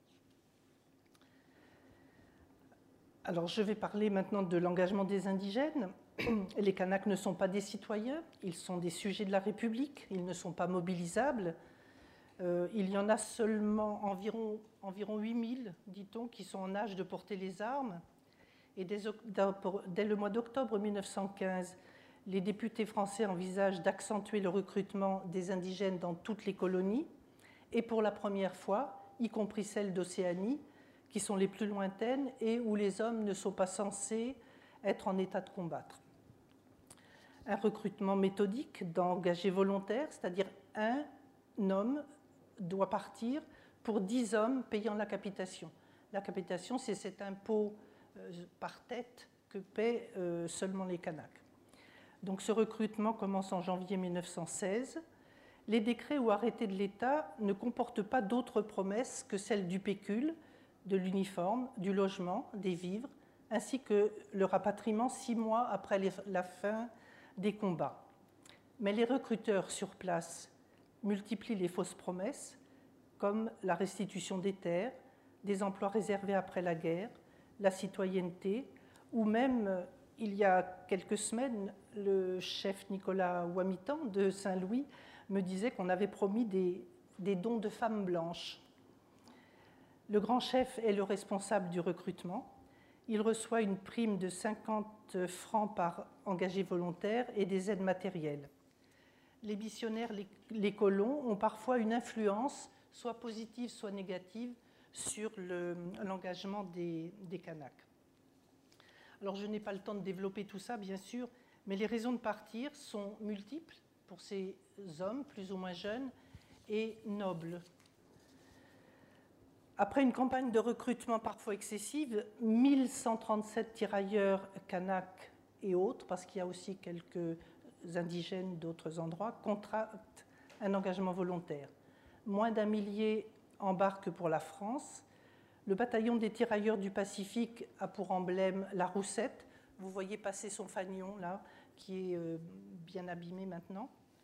Alors, je vais parler maintenant de l'engagement des indigènes. Les Kanaks ne sont pas des citoyens, ils sont des sujets de la République, ils ne sont pas mobilisables. Euh, il y en a seulement environ, environ huit mille, dit-on, qui sont en âge de porter les armes. Et dès, dès le mois d'octobre mille neuf cent quinze, les députés français envisagent d'accentuer le recrutement des indigènes dans toutes les colonies, et pour la première fois, y compris celles d'Océanie, qui sont les plus lointaines et où les hommes ne sont pas censés être en état de combattre. Un recrutement méthodique d'engagés volontaires, c'est-à-dire un homme doit partir pour dix hommes payant la capitation. La capitation, c'est cet impôt euh, par tête que paient euh, seulement les Kanaks. Donc ce recrutement commence en janvier mille neuf cent seize. Les décrets ou arrêtés de l'État ne comportent pas d'autres promesses que celles du pécule, de l'uniforme, du logement, des vivres, ainsi que le rapatriement six mois après les, la fin des combats. Mais les recruteurs sur place multiplient les fausses promesses, comme la restitution des terres, des emplois réservés après la guerre, la citoyenneté, ou même, il y a quelques semaines, le chef Nicolas Wamitan de Saint-Louis me disait qu'on avait promis des, des dons de femmes blanches. Le grand chef est le responsable du recrutement. Il reçoit une prime de cinquante francs par engagé volontaire et des aides matérielles. Les missionnaires, les, les colons, ont parfois une influence, soit positive, soit négative, sur le, l'engagement des, des Kanaks. Alors, je n'ai pas le temps de développer tout ça, bien sûr, mais les raisons de partir sont multiples pour ces hommes, plus ou moins jeunes, et nobles. Après une campagne de recrutement parfois excessive, mille cent trente-sept tirailleurs kanaks et autres, parce qu'il y a aussi quelques indigènes d'autres endroits, contractent un engagement volontaire. Moins d'un millier embarquent pour la France. Le bataillon des tirailleurs du Pacifique a pour emblème la roussette. Vous voyez passer son fanion, là, qui est bien abîmé maintenant.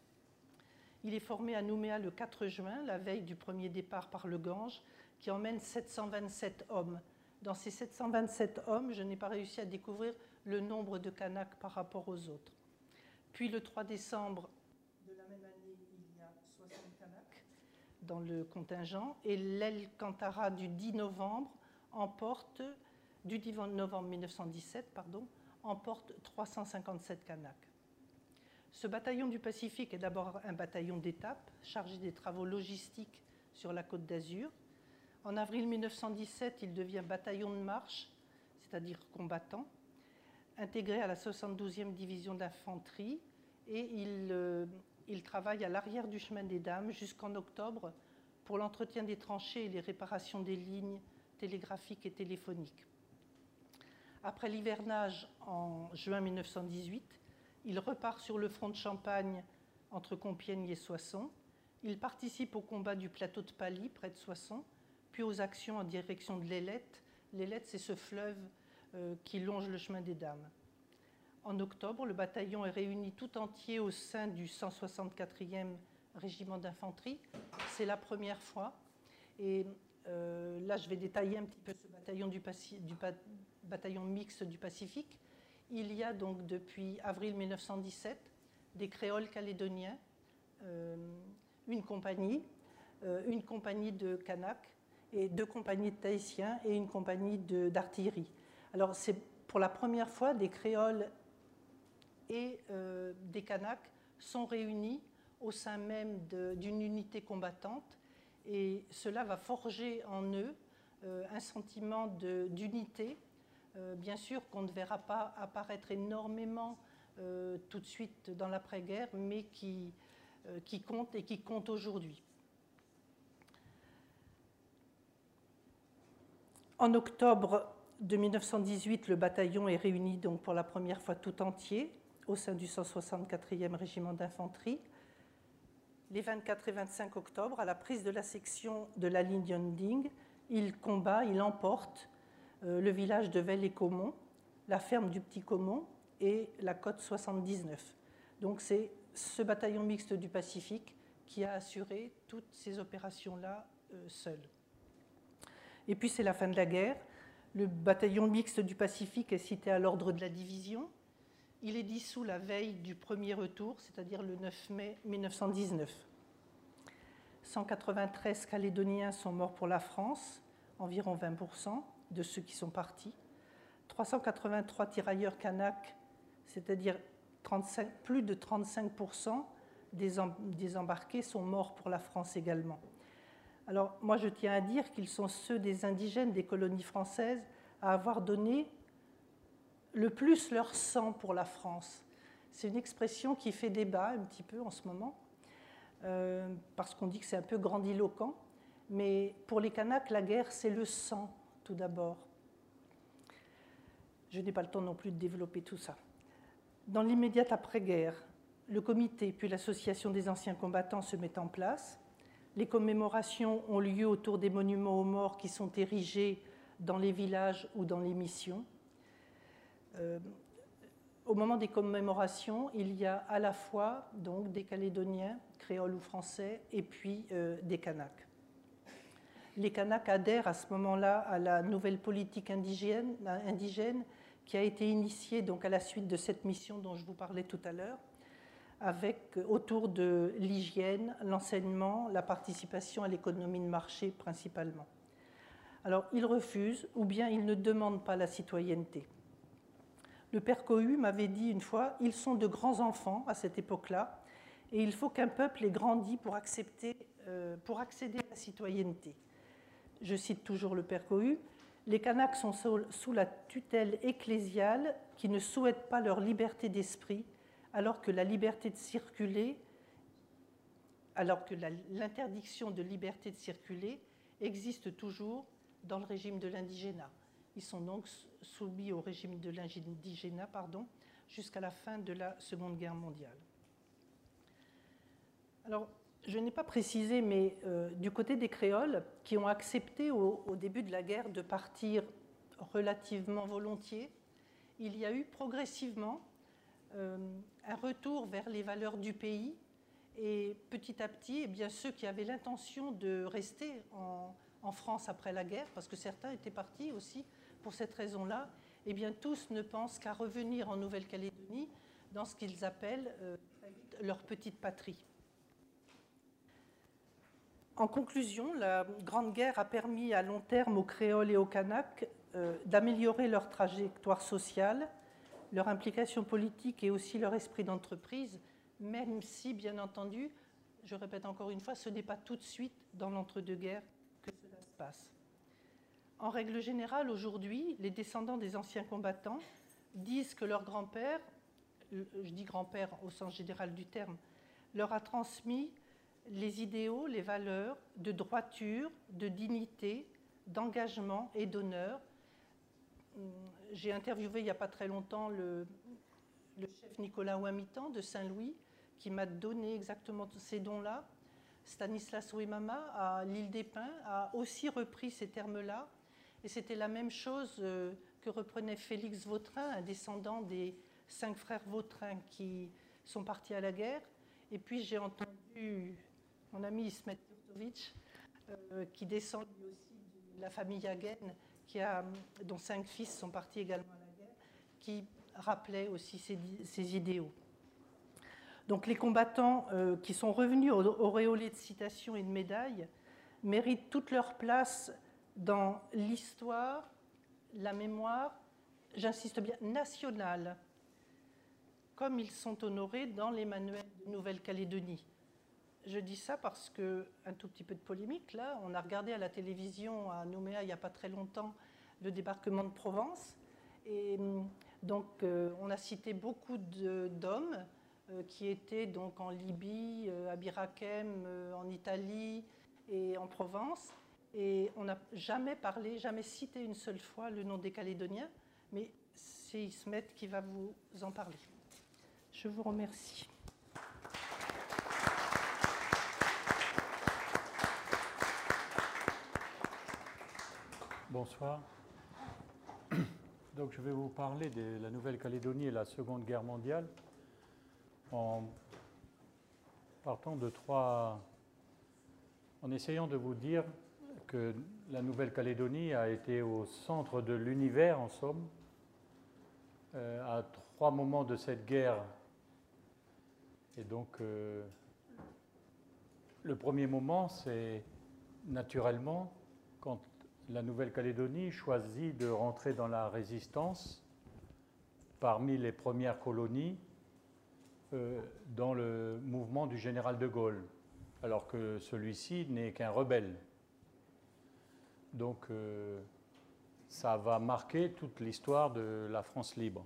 Il est formé à Nouméa le quatre juin, la veille du premier départ par le Gange, qui emmène sept cent vingt-sept hommes. Dans ces sept cent vingt-sept hommes, je n'ai pas réussi à découvrir le nombre de Kanaks par rapport aux autres. Puis le trois décembre de la même année, il y a soixante Kanaks dans le contingent, et l'aile Kantara du dix novembre emporte, du dix novembre mille neuf cent dix-sept, pardon, emporte trois cent cinquante-sept Kanaks. Ce bataillon du Pacifique est d'abord un bataillon d'étape, chargé des travaux logistiques sur la Côte d'Azur. En avril mille neuf cent dix-sept, il devient bataillon de marche, c'est-à-dire combattant, intégré à la soixante-douzième division d'infanterie, et il, euh, il travaille à l'arrière du chemin des Dames jusqu'en octobre pour l'entretien des tranchées et les réparations des lignes télégraphiques et téléphoniques. Après l'hivernage en juin mille neuf cent dix-huit, il repart sur le front de Champagne entre Compiègne et Soissons. Il participe au combat du plateau de Paly, près de Soissons, puis aux actions en direction de l'Ailette. L'Ailette, c'est ce fleuve euh, qui longe le chemin des Dames. En octobre, le bataillon est réuni tout entier au sein du cent soixante-quatrième régiment d'infanterie. C'est la première fois. Et euh, là, je vais détailler un petit peu ce bataillon, du, du bataillon mixte du Pacifique. Il y a donc depuis avril mille neuf cent dix-sept des créoles calédoniens, euh, une compagnie, euh, une compagnie de Kanaks, et deux compagnies de Tahitiens et une compagnie de, d'artillerie. Alors c'est pour la première fois des créoles et euh, des Kanaks sont réunis au sein même de, d'une unité combattante, et cela va forger en eux euh, un sentiment de, d'unité. Euh, bien sûr qu'on ne verra pas apparaître énormément euh, tout de suite dans l'après-guerre, mais qui, euh, qui compte et qui compte aujourd'hui. En octobre de mille neuf cent dix-huit, le bataillon est réuni donc pour la première fois tout entier au sein du cent soixante-quatrième régiment d'infanterie. Les vingt-quatre et vingt-cinq octobre, à la prise de la section de la ligne Yonding, il combat, il emporte euh, le village de Velle-et-Caumont, la ferme du Petit Caumont et la côte soixante-dix-neuf. Donc c'est ce bataillon mixte du Pacifique qui a assuré toutes ces opérations-là euh, seul. Et puis c'est la fin de la guerre. Le bataillon mixte du Pacifique est cité à l'ordre de la division. Il est dissous la veille du premier retour, c'est-à-dire le neuf mai mille neuf cent dix-neuf. cent quatre-vingt-treize Calédoniens sont morts pour la France, environ vingt pour cent de ceux qui sont partis. trois cent quatre-vingt-trois tirailleurs Kanaks, c'est-à-dire trente-cinq, plus de trente-cinq pour cent des, em, des embarqués sont morts pour la France également. Alors moi je tiens à dire qu'ils sont ceux des indigènes des colonies françaises à avoir donné le plus leur sang pour la France. C'est une expression qui fait débat un petit peu en ce moment, euh, parce qu'on dit que c'est un peu grandiloquent, mais pour les Kanaks, la guerre, c'est le sang, tout d'abord. Je n'ai pas le temps non plus de développer tout ça. Dans l'immédiate après-guerre, le comité puis l'association des anciens combattants se mettent en place. Les commémorations ont lieu autour des monuments aux morts qui sont érigés dans les villages ou dans les missions. Euh, au moment des commémorations, il y a à la fois donc, des Calédoniens, créoles ou français, et puis euh, des Kanaks. les Kanaks adhèrent à ce moment-là à la nouvelle politique indigène, indigène qui a été initiée donc à la suite de cette mission dont je vous parlais tout à l'heure, avec autour de l'hygiène, l'enseignement, la participation à l'économie de marché principalement. Alors, ils refusent ou bien ils ne demandent pas la citoyenneté. Le père Cohu m'avait dit une fois, ils sont de grands enfants à cette époque-là, et il faut qu'un peuple ait grandi pour, accepter, euh, pour accéder à la citoyenneté. Je cite toujours le père Cohu, les Kanaks sont sous la tutelle ecclésiale qui ne souhaitent pas leur liberté d'esprit, alors que la liberté de circuler, alors que l'interdiction de liberté de circuler existe toujours dans le régime de l'indigénat. Ils sont donc soumis au régime de l'indigénat, pardon, jusqu'à la fin de la Seconde Guerre mondiale. Alors, je n'ai pas précisé, mais euh, du côté des créoles, qui ont accepté au, au début de la guerre de partir relativement volontiers, il y a eu progressivement euh, un retour vers les valeurs du pays, et petit à petit, eh bien, ceux qui avaient l'intention de rester en, en France après la guerre, parce que certains étaient partis aussi pour cette raison-là, eh bien, tous ne pensent qu'à revenir en Nouvelle-Calédonie dans ce qu'ils appellent euh, leur petite patrie. En conclusion, la Grande Guerre a permis à long terme aux Créoles et aux Kanaks euh, d'améliorer leur trajectoire sociale, leur implication politique et aussi leur esprit d'entreprise, même si, bien entendu, je répète encore une fois, ce n'est pas tout de suite dans l'entre-deux-guerres que cela se passe. En règle générale, aujourd'hui, les descendants des anciens combattants disent que leur grand-père, je dis grand-père au sens général du terme, leur a transmis les idéaux, les valeurs de droiture, de dignité, d'engagement et d'honneur. J'ai interviewé il n'y a pas très longtemps le, le chef Nicolas Ouamitan de Saint-Louis qui m'a donné exactement ces dons-là. Stanislas Ouemama à l'île des Pins a aussi repris ces termes-là. Et c'était la même chose que reprenait Félix Vautrin, un descendant des cinq frères Vautrin qui sont partis à la guerre. Et puis j'ai entendu mon ami Ismet Kurtovic, euh, qui descend lui aussi de la famille Yagen, qui a, dont cinq fils sont partis également à la guerre, qui rappelait aussi ces, ces idéaux. Donc les combattants euh, qui sont revenus auréolés de citations et de médailles méritent toute leur place dans l'histoire, la mémoire, j'insiste bien, nationale, comme ils sont honorés dans les manuels de Nouvelle-Calédonie. Je dis ça parce que, un tout petit peu de polémique, là, on a regardé à la télévision à Nouméa il n'y a pas très longtemps le débarquement de Provence. Et donc, euh, on a cité beaucoup d'hommes euh, qui étaient donc en Libye, euh, à Birakem, euh, en Italie et en Provence. Et on n'a jamais parlé, jamais cité une seule fois le nom des Calédoniens, mais c'est Ismet qui va vous en parler. Je vous remercie. Bonsoir. Donc je vais vous parler de la Nouvelle-Calédonie et la Seconde Guerre mondiale en partant de trois... en essayant de vous dire que la Nouvelle-Calédonie a été au centre de l'univers, en somme, euh, à trois moments de cette guerre. Et donc, euh, le premier moment, c'est naturellement quand la Nouvelle-Calédonie choisit de rentrer dans la résistance parmi les premières colonies euh, dans le mouvement du général de Gaulle, alors que celui-ci n'est qu'un rebelle. Donc, euh, ça va marquer toute l'histoire de la France libre.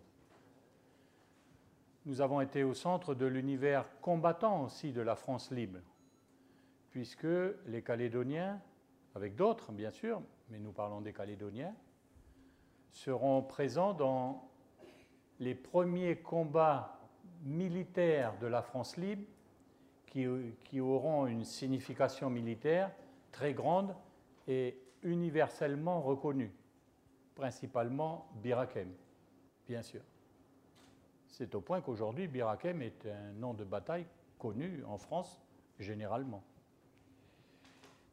Nous avons été au centre de l'univers combattant aussi de la France libre, puisque les Calédoniens, avec d'autres bien sûr, mais nous parlons des Calédoniens, seront présents dans les premiers combats militaires de la France libre qui, qui auront une signification militaire très grande et universellement reconnue, principalement Birakem, bien sûr. C'est au point qu'aujourd'hui, Birakem est un nom de bataille connu en France généralement.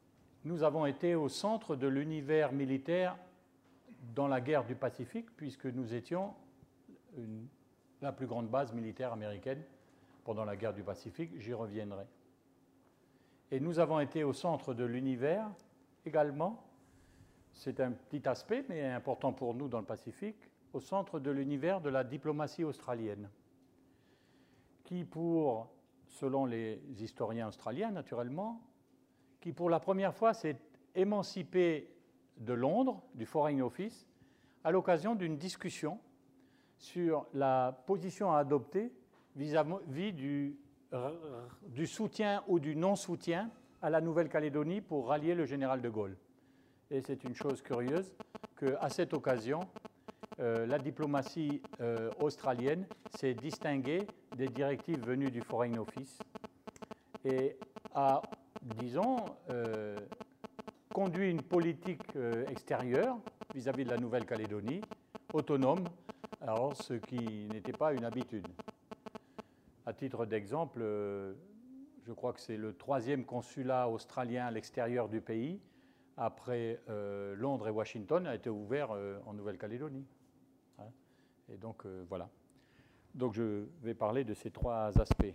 nous avons été au centre de l'univers militaire dans la guerre du Pacifique, puisque nous étions une, la plus grande base militaire américaine pendant la guerre du Pacifique, j'y reviendrai. Et nous avons été au centre de l'univers également, c'est un petit aspect, mais important pour nous dans le Pacifique, au centre de l'univers de la diplomatie australienne, qui pour, selon les historiens australiens naturellement, qui pour la première fois s'est émancipé de Londres, du Foreign Office, à l'occasion d'une discussion sur la position à adopter vis-à-vis du, du soutien ou du non-soutien à la Nouvelle-Calédonie pour rallier le général de Gaulle. Et c'est une chose curieuse qu'à cette occasion, euh, la diplomatie euh, australienne s'est distinguée des directives venues du Foreign Office et a, disons, euh, conduit une politique euh, extérieure vis-à-vis de la Nouvelle-Calédonie, autonome, alors ce qui n'était pas une habitude. À titre d'exemple, euh, je crois que c'est le troisième consulat australien à l'extérieur du pays, après euh, Londres et Washington, a été ouvert euh, en Nouvelle-Calédonie. Hein. Et donc, euh, voilà. Donc, je vais parler de ces trois aspects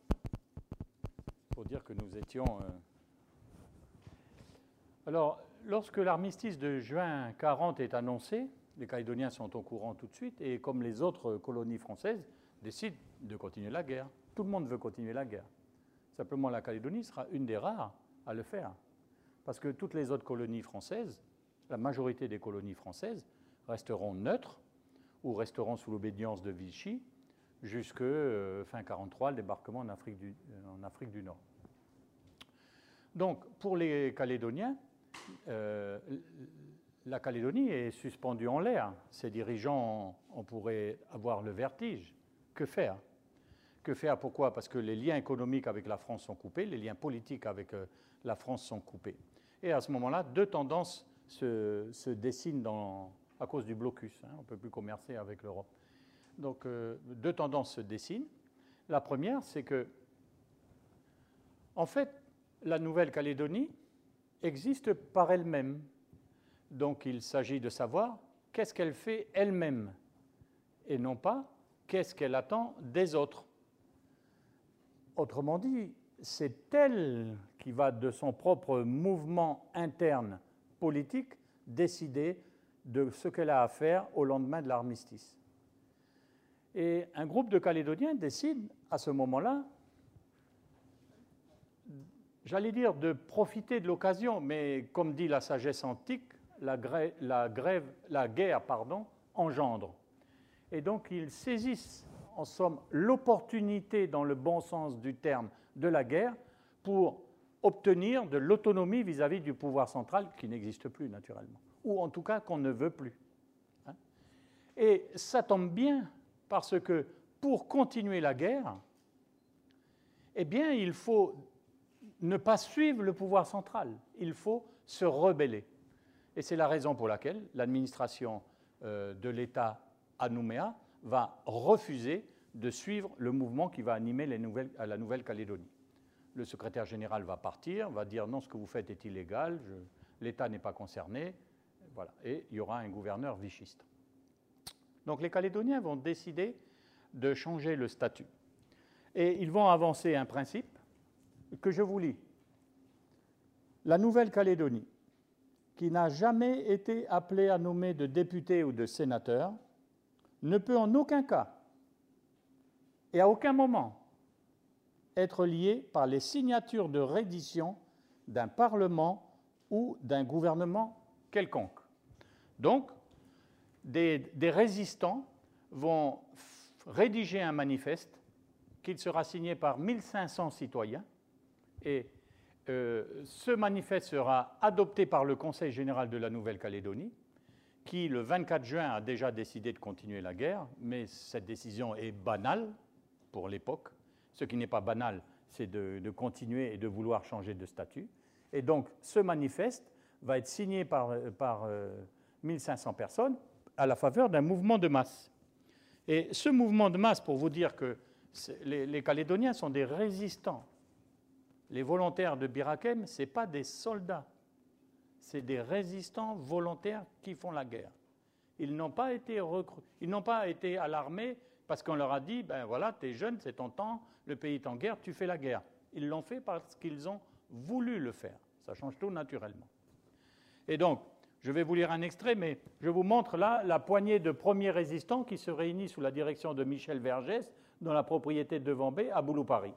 pour dire que nous étions... Euh... Alors, lorsque l'armistice de juin mille neuf cent quarante est annoncé, les Calédoniens sont au courant tout de suite, et comme les autres colonies françaises, décident de continuer la guerre. Tout le monde veut continuer la guerre. Simplement, la Calédonie sera une des rares à le faire. Parce que toutes les autres colonies françaises, la majorité des colonies françaises, resteront neutres ou resteront sous l'obédience de Vichy jusqu'à euh, fin mille neuf cent quarante-trois, le débarquement en Afrique, du, en Afrique du Nord. Donc, pour les Calédoniens, euh, la Calédonie est suspendue en l'air. Ses dirigeants, on pourrait avoir le vertige. Que faire ? Que faire ? Pourquoi ? Parce que les liens économiques avec la France sont coupés, les liens politiques avec euh, la France sont coupés. Et à ce moment-là, deux tendances se, se dessinent dans, à cause du blocus. Hein, on ne peut plus commercer avec l'Europe. Donc, euh, deux tendances se dessinent. La première, c'est que, en fait, la Nouvelle-Calédonie existe par elle-même. Donc, il s'agit de savoir qu'est-ce qu'elle fait elle-même et non pas qu'est-ce qu'elle attend des autres. Autrement dit, c'est elle qui va, de son propre mouvement interne politique, décider de ce qu'elle a à faire au lendemain de l'armistice. Et un groupe de Calédoniens décide, à ce moment-là, j'allais dire de profiter de l'occasion, mais comme dit la sagesse antique, la, grève, la, grève, la guerre pardon, engendre. Et donc ils saisissent, en somme, l'opportunité, dans le bon sens du terme, de la guerre pour obtenir de l'autonomie vis-à-vis du pouvoir central qui n'existe plus naturellement, ou en tout cas qu'on ne veut plus. Hein. Et ça tombe bien parce que pour continuer la guerre, eh bien, il faut ne pas suivre le pouvoir central, il faut se rebeller. Et c'est la raison pour laquelle l'administration euh, de l'État à Nouméa va refuser de suivre le mouvement qui va animer les nouvelles, à la Nouvelle-Calédonie. Le secrétaire général va partir, va dire non, ce que vous faites est illégal, l'État n'est pas concerné, voilà, et il y aura un gouverneur vichiste. Donc les Calédoniens vont décider de changer le statut. Et ils vont avancer un principe que je vous lis. La Nouvelle-Calédonie, qui n'a jamais été appelée à nommer de députés ou de sénateurs, ne peut en aucun cas et à aucun moment être liée par les signatures de reddition d'un Parlement ou d'un gouvernement quelconque. Donc, des, des résistants vont rédiger un manifeste qui sera signé par mille cinq cents citoyens et euh, ce manifeste sera adopté par le Conseil général de la Nouvelle-Calédonie qui, le vingt-quatre juin, a déjà décidé de continuer la guerre, mais cette décision est banale pour l'époque. Ce qui n'est pas banal, c'est de, de continuer et de vouloir changer de statut. Et donc, ce manifeste va être signé par, par euh, mille cinq cents personnes à la faveur d'un mouvement de masse. Et ce mouvement de masse, pour vous dire que les, les Calédoniens sont des résistants, les volontaires de Bir Hakeim, ce n'est pas des soldats, c'est des résistants volontaires qui font la guerre. Ils n'ont pas été recrutés, ils n'ont pas été à l'armée parce qu'on leur a dit, ben voilà, t'es jeune, c'est ton temps, le pays est en guerre, tu fais la guerre. Ils l'ont fait parce qu'ils ont voulu le faire. Ça change tout naturellement. Et donc, je vais vous lire un extrait, mais je vous montre là la poignée de premiers résistants qui se réunissent sous la direction de Michel Vergès dans la propriété de Devambé à Boulou-Paris.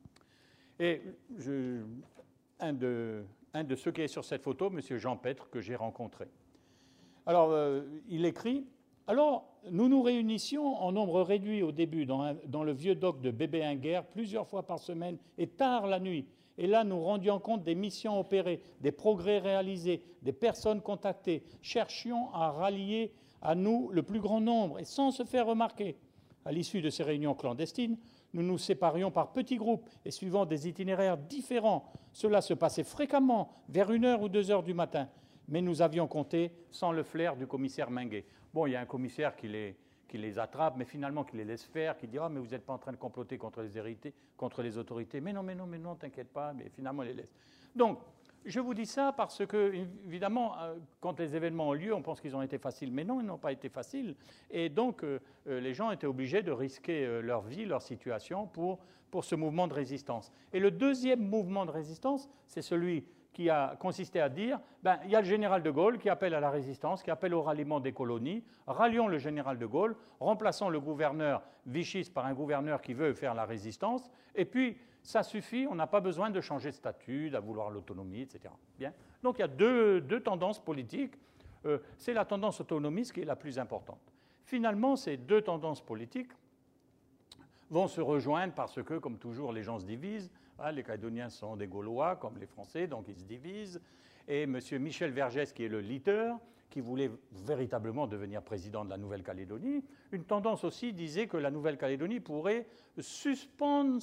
Et je, un, de, un de ceux qui est sur cette photo, M. Jean Petre, que j'ai rencontré. Alors, euh, il écrit « Alors, nous nous réunissions en nombre réduit au début dans, un, dans le vieux dock de Bébé-Inguer plusieurs fois par semaine et tard la nuit. Et là, nous rendions compte des missions opérées, des progrès réalisés, des personnes contactées. Cherchions à rallier à nous le plus grand nombre et sans se faire remarquer. À l'issue de ces réunions clandestines, nous nous séparions par petits groupes et suivant des itinéraires différents. Cela se passait fréquemment, vers une heure ou deux heures du matin. Mais nous avions compté sans le flair du commissaire Minguet. Bon, il y a un commissaire qui les, qui les attrape, mais finalement qui les laisse faire, qui dit « Ah, mais vous n'êtes pas en train de comploter contre les, hérités, contre les autorités. » Mais non, mais non, mais non, t'inquiète pas, mais finalement, il les laisse. Donc, je vous dis ça parce que, évidemment, quand les événements ont lieu, on pense qu'ils ont été faciles, mais non, ils n'ont pas été faciles. Et donc, euh, les gens étaient obligés de risquer euh, leur vie, leur situation pour, pour ce mouvement de résistance. Et le deuxième mouvement de résistance, c'est celui qui a consisté à dire, ben, il y a le général de Gaulle qui appelle à la résistance, qui appelle au ralliement des colonies. Rallions le général de Gaulle, remplaçons le gouverneur vichiste par un gouverneur qui veut faire la résistance, et puis ça suffit, on n'a pas besoin de changer de statut, de vouloir l'autonomie, et cetera. Bien. Donc il y a deux, deux tendances politiques. Euh, c'est la tendance autonomiste qui est la plus importante. Finalement, ces deux tendances politiques vont se rejoindre parce que, comme toujours, les gens se divisent. Ah, les Calédoniens sont des Gaulois, comme les Français, donc ils se divisent. Et M. Michel Vergès, qui est le leader, qui voulait véritablement devenir président de la Nouvelle-Calédonie, une tendance aussi disait que la Nouvelle-Calédonie pourrait suspendre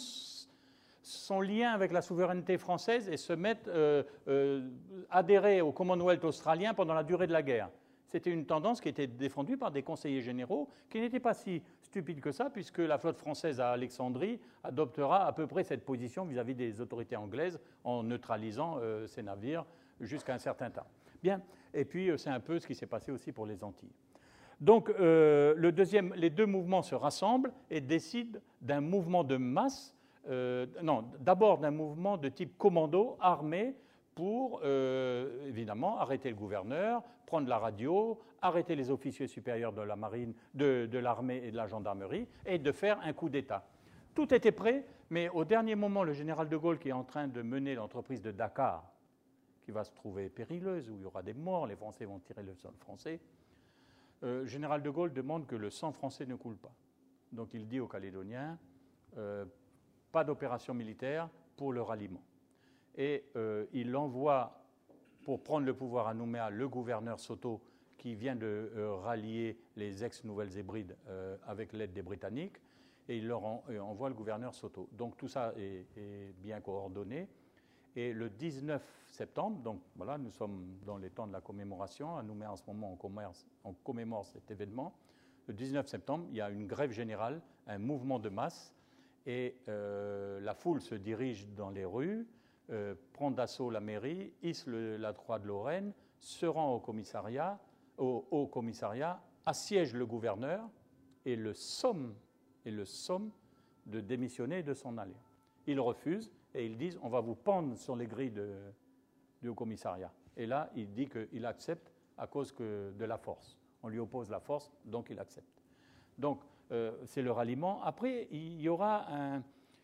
son lien avec la souveraineté française et se mettre, euh, euh, adhérer au Commonwealth australien pendant la durée de la guerre. C'était une tendance qui était défendue par des conseillers généraux qui n'étaient pas si stupides que ça, puisque la flotte française à Alexandrie adoptera à peu près cette position vis-à-vis des autorités anglaises en neutralisant euh, ces navires jusqu'à un certain temps. Bien, et puis euh, c'est un peu ce qui s'est passé aussi pour les Antilles. Donc euh, le deuxième, les deux mouvements se rassemblent et décident d'un mouvement de masse, euh, non, d'abord d'un mouvement de type commando armé, pour, euh, évidemment, arrêter le gouverneur, prendre la radio, arrêter les officiers supérieurs de la marine, de, de l'armée et de la gendarmerie, et de faire un coup d'État. Tout était prêt, mais au dernier moment, le général de Gaulle, qui est en train de mener l'entreprise de Dakar, qui va se trouver périleuse, où il y aura des morts, les Français vont tirer le sol français, euh, le général de Gaulle demande que le sang français ne coule pas. Donc il dit aux Calédoniens, euh, pas d'opération militaire pour le ralliement. Et euh, il envoie, pour prendre le pouvoir à Nouméa, le gouverneur Soto, qui vient de euh, rallier les ex-Nouvelles-Hébrides euh, avec l'aide des Britanniques, et il leur en, euh, envoie le gouverneur Soto. Donc tout ça est, est bien coordonné. Et le dix-neuf septembre, donc voilà, nous sommes dans les temps de la commémoration, à Nouméa en ce moment on, commerce, on commémore cet événement. Le dix-neuf septembre, il y a une grève générale, un mouvement de masse, et euh, la foule se dirige dans les rues, Euh, prend d'assaut la mairie, hisse le, la croix de Lorraine, se rend au commissariat, au, au commissariat, assiège le gouverneur et le somme, et le somme de démissionner et de s'en aller. Ils refusent et ils disent on va vous pendre sur les grilles de, du commissariat. Et là, il dit qu'il accepte à cause que de la force. On lui oppose la force, donc il accepte. Donc, euh, c'est le ralliement. Après, il y aura un,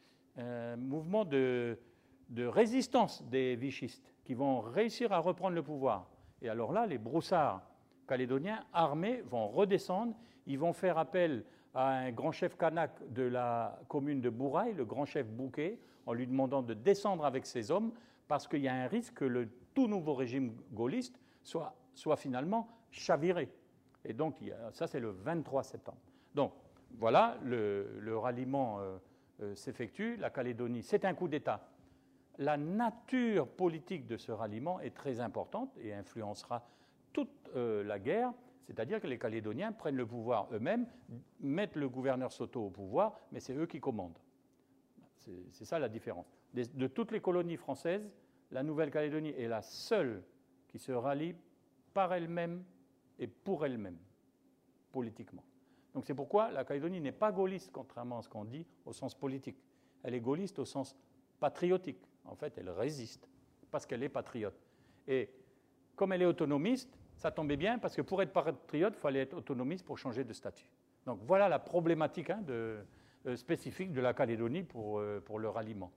un mouvement de... de résistance des vichistes qui vont réussir à reprendre le pouvoir. Et alors là, les broussards calédoniens armés vont redescendre, ils vont faire appel à un grand chef kanak de la commune de Bourail, le grand chef Bouquet, en lui demandant de descendre avec ses hommes parce qu'il y a un risque que le tout nouveau régime gaulliste soit, soit finalement chaviré. Et donc, ça, c'est le vingt-trois septembre. Donc, voilà, le, le ralliement euh, euh, s'effectue. La Calédonie, c'est un coup d'État. La nature politique de ce ralliement est très importante et influencera toute euh, la guerre, c'est-à-dire que les Calédoniens prennent le pouvoir eux-mêmes, mettent le gouverneur Soto au pouvoir, mais c'est eux qui commandent. C'est, c'est ça la différence. De, de toutes les colonies françaises, la Nouvelle-Calédonie est la seule qui se rallient par elles-mêmes et pour elles-mêmes, politiquement. Donc c'est pourquoi la Calédonie n'est pas gaulliste, contrairement à ce qu'on dit au sens politique. Elle est gaulliste au sens patriotique. En fait, elle résiste parce qu'elle est patriote. Et comme elle est autonomiste, ça tombait bien parce que pour être patriote, il fallait être autonomiste pour changer de statut. Donc voilà la problématique hein, de, euh, spécifique de la Calédonie pour, euh, pour le ralliement.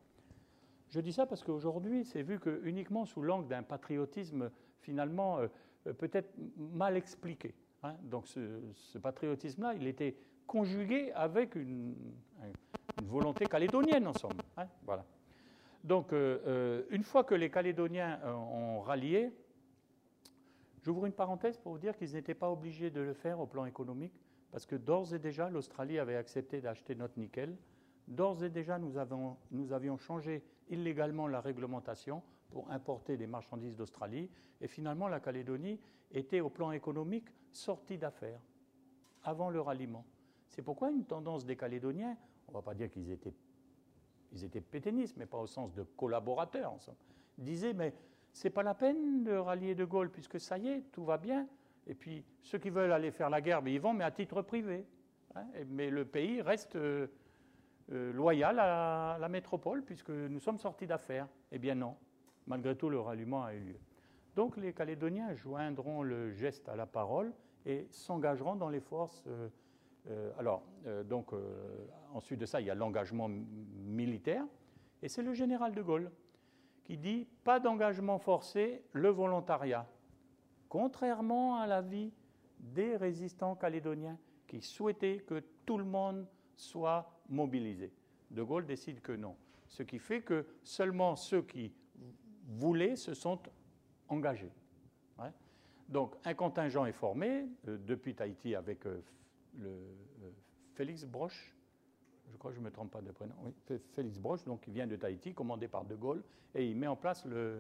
Je dis ça parce qu'aujourd'hui, c'est vu que uniquement sous l'angle d'un patriotisme finalement euh, peut-être mal expliqué. Hein. Donc ce, ce patriotisme-là, il était conjugué avec une, une volonté calédonienne en somme. Hein. Voilà. Donc euh, euh, une fois que les Calédoniens euh, ont rallié, j'ouvre une parenthèse pour vous dire qu'ils n'étaient pas obligés de le faire au plan économique, parce que d'ores et déjà, l'Australie avait accepté d'acheter notre nickel. D'ores et déjà, nous, avons, nous avions changé illégalement la réglementation pour importer des marchandises d'Australie. Et finalement, la Calédonie était, au plan économique, sortie d'affaires avant le ralliement. C'est pourquoi une tendance des Calédoniens, on ne va pas dire qu'ils étaient, ils étaient pétainistes, mais pas au sens de collaborateurs, ensemble, disaient, mais ce n'est pas la peine de rallier De Gaulle, puisque ça y est, tout va bien. Et puis, ceux qui veulent aller faire la guerre, ben, ils vont, mais à titre privé. Hein, mais le pays reste euh, euh, loyal à la métropole, puisque nous sommes sortis d'affaires. Eh bien non, malgré tout, le ralliement a eu lieu. Donc, les Calédoniens joindront le geste à la parole et s'engageront dans les forces. Euh, euh, alors, euh, donc, euh, ensuite de ça, il y a l'engagement militaire, et c'est le général de Gaulle qui dit « pas d'engagement forcé, le volontariat ». Contrairement à l'avis des résistants calédoniens qui souhaitaient que tout le monde soit mobilisé. De Gaulle décide que non. Ce qui fait que seulement ceux qui voulaient se sont engagés. Ouais. Donc un contingent est formé euh, depuis Tahiti avec euh, le, euh, Félix Broche. Je crois que je ne me trompe pas de prénom. Oui, Félix Broche, donc, qui vient de Tahiti, commandé par De Gaulle, et il met en place le,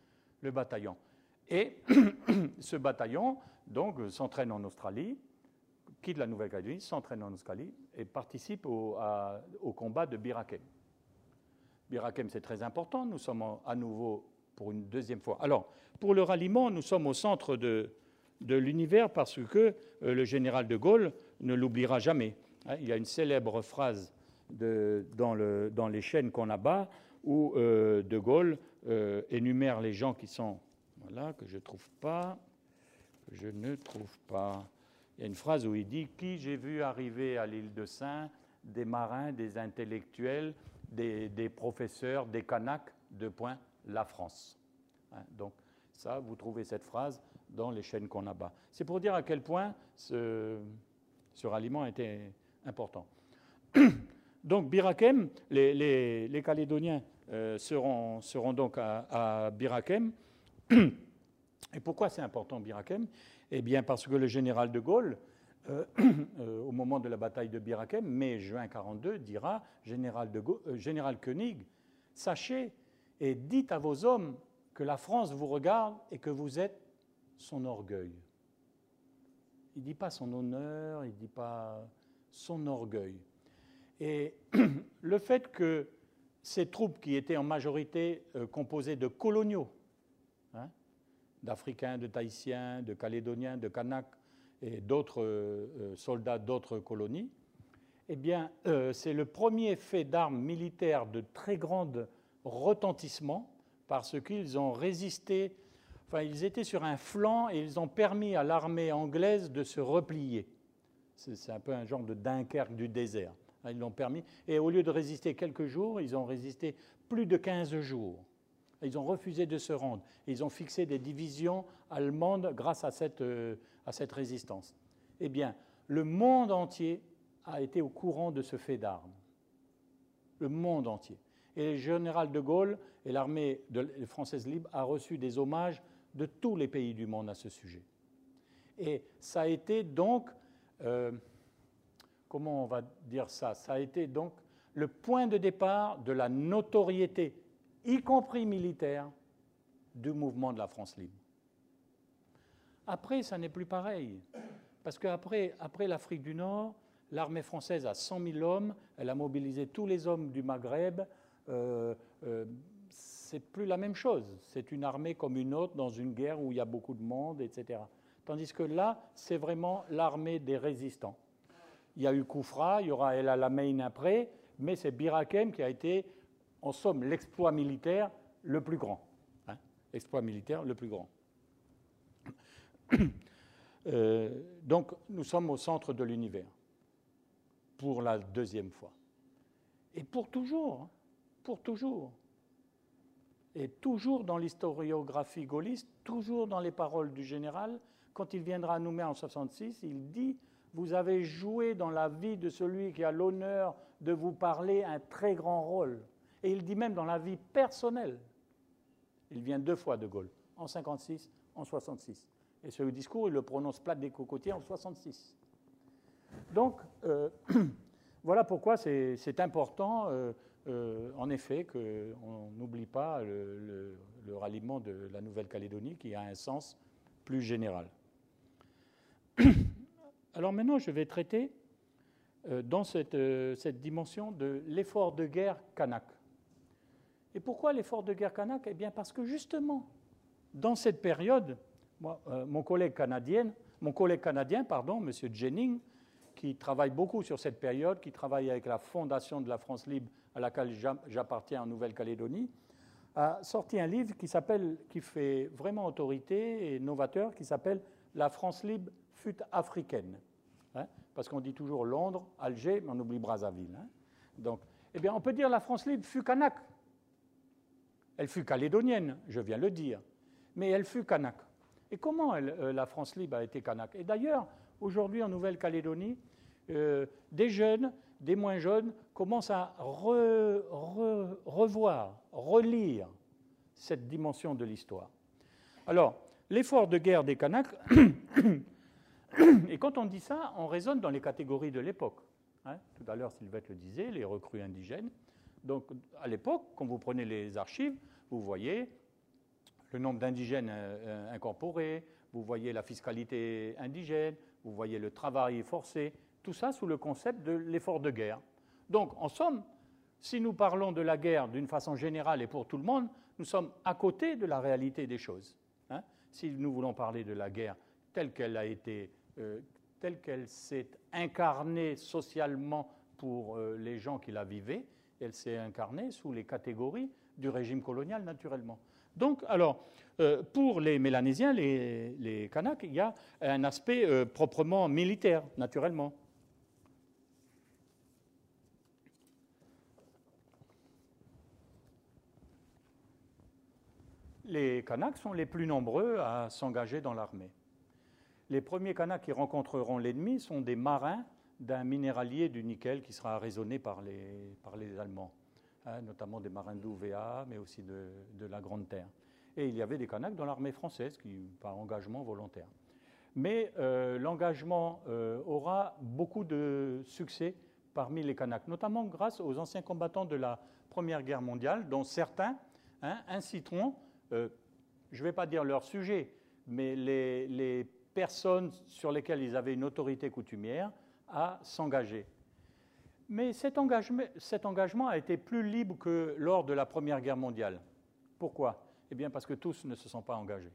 le bataillon. Et ce bataillon donc, s'entraîne en Australie, quitte la Nouvelle-Calédonie, s'entraîne en Australie et participe au, à, au combat de Bir Hakeim. Bir Hakeim, c'est très important. Nous sommes en, à nouveau pour une deuxième fois. Alors, pour le ralliement, nous sommes au centre de, de l'univers parce que euh, le général de Gaulle ne l'oubliera jamais. Hein, il y a une célèbre phrase de, dans, le, dans les chaînes qu'on abat où euh, de Gaulle euh, énumère les gens qui sont... Voilà, que je ne trouve pas, que je ne trouve pas. Il y a une phrase où il dit « Qui j'ai vu arriver à l'île de Sein, des marins, des intellectuels, des, des professeurs, des Kanaks, deux points, la France. Hein, » Donc ça, vous trouvez cette phrase dans les chaînes qu'on abat. C'est pour dire à quel point ce, ce ralliement était important. Donc Bir Hakeim, les, les, les Calédoniens euh, seront, seront donc à, à Bir Hakeim. Et pourquoi c'est important Bir Hakeim? Eh bien parce que le général de Gaulle, euh, euh, au moment de la bataille de Bir Hakeim, mai-juin quarante-deux, dira général, de Gaulle, euh, général Koenig, sachez et dites à vos hommes que la France vous regarde et que vous êtes son orgueil. Il ne dit pas son honneur, il ne dit pas son orgueil. Et le fait que ces troupes qui étaient en majorité euh, composées de coloniaux, Hein, d'Africains, de Tahitiens, de Calédoniens, de Kanaks et d'autres euh, soldats d'autres colonies, eh bien, euh, c'est le premier fait d'armes militaires de très grand retentissement parce qu'ils ont résisté, enfin, ils étaient sur un flanc et ils ont permis à l'armée anglaise de se replier. C'est, c'est un peu un genre de Dunkerque du désert. Ils l'ont permis, et au lieu de résister quelques jours, ils ont résisté plus de quinze jours. Ils ont refusé de se rendre. Ils ont fixé des divisions allemandes grâce à cette, euh, à cette résistance. Eh bien, le monde entier a été au courant de ce fait d'armes. Le monde entier. Et le général de Gaulle et l'armée française libre a reçu des hommages de tous les pays du monde à ce sujet. Et ça a été donc, euh, comment on va dire ça? Ça a été donc le point de départ de la notoriété, y compris militaire, du mouvement de la France libre. Après, ça n'est plus pareil, parce qu'après après l'Afrique du Nord, l'armée française a cent mille hommes, elle a mobilisé tous les hommes du Maghreb, euh, euh, c'est plus la même chose. C'est une armée comme une autre dans une guerre où il y a beaucoup de monde, et cetera. Tandis que là, c'est vraiment l'armée des résistants. Il y a eu Koufra, il y aura El Alamein après, mais c'est Bir Hakeim qui a été, en somme, l'exploit militaire le plus grand. Hein, l'exploit militaire le plus grand. euh, donc, nous sommes au centre de l'univers, pour la deuxième fois. Et pour toujours, pour toujours. Et toujours dans l'historiographie gaulliste, toujours dans les paroles du général, quand il viendra à Nouméa en soixante-six, il dit « Vous avez joué dans la vie de celui qui a l'honneur de vous parler un très grand rôle. » Et il dit même dans la vie personnelle. Il vient deux fois de Gaulle, en cinquante-six, en soixante-six. Et ce discours, il le prononce Place des Cocotiers en soixante-six. Donc, euh, voilà pourquoi c'est, c'est important, euh, euh, en effet, qu'on n'oublie pas le, le, le ralliement de la Nouvelle-Calédonie qui a un sens plus général. Alors maintenant, je vais traiter euh, dans cette, euh, cette dimension de l'effort de guerre kanak. Et pourquoi l'effort de guerre kanak? Eh bien parce que justement, dans cette période, moi, euh, mon collègue canadien, mon collègue canadien, pardon, M. Jennings, qui travaille beaucoup sur cette période, qui travaille avec la Fondation de la France libre à laquelle j'appartiens en Nouvelle-Calédonie, a sorti un livre qui s'appelle, qui fait vraiment autorité et novateur, qui s'appelle « La France libre fut africaine hein ». Parce qu'on dit toujours Londres, Alger, mais on oublie Brazzaville. Hein. Donc, eh bien, on peut dire la France libre fut kanak. Elle fut calédonienne, je viens le dire, mais elle fut kanak. Et comment elle, euh, la France libre a été kanak? Et d'ailleurs, aujourd'hui en Nouvelle-Calédonie, euh, des jeunes, des moins jeunes, commencent à re, re, revoir, relire cette dimension de l'histoire. Alors, l'effort de guerre des Kanaks, et quand on dit ça, on raisonne dans les catégories de l'époque. Hein, tout à l'heure, Sylvette le disait, les recrues indigènes. Donc, à l'époque, quand vous prenez les archives, vous voyez le nombre d'indigènes euh, incorporés, vous voyez la fiscalité indigène, vous voyez le travail forcé, tout ça sous le concept de l'effort de guerre. Donc, en somme, si nous parlons de la guerre d'une façon générale et pour tout le monde, nous sommes à côté de la réalité des choses. Hein. Si nous voulons parler de la guerre telle qu'elle a été, euh, telle qu'elle s'est incarnée socialement pour euh, les gens qui la vivaient, elle s'est incarnée sous les catégories du régime colonial, naturellement. Donc, alors, euh, pour les Mélanésiens, les, les Kanaks, il y a un aspect euh, proprement militaire, naturellement. Les Kanaks sont les plus nombreux à s'engager dans l'armée. Les premiers Kanaks qui rencontreront l'ennemi sont des marins d'un minéralier du nickel qui sera raisonné par les, par les Allemands, hein, notamment des marins d'O V A, mais aussi de, de la Grande Terre. Et il y avait des Kanaks dans l'armée française, qui, par engagement volontaire. Mais euh, l'engagement euh, aura beaucoup de succès parmi les Kanaks, notamment grâce aux anciens combattants de la Première Guerre mondiale, dont certains hein, inciteront, euh, je ne vais pas dire leur sujet, mais les, les personnes sur lesquelles ils avaient une autorité coutumière, à s'engager. Mais cet engagement, cet engagement a été plus libre que lors de la Première Guerre mondiale. Pourquoi? Eh bien parce que tous ne se sont pas engagés.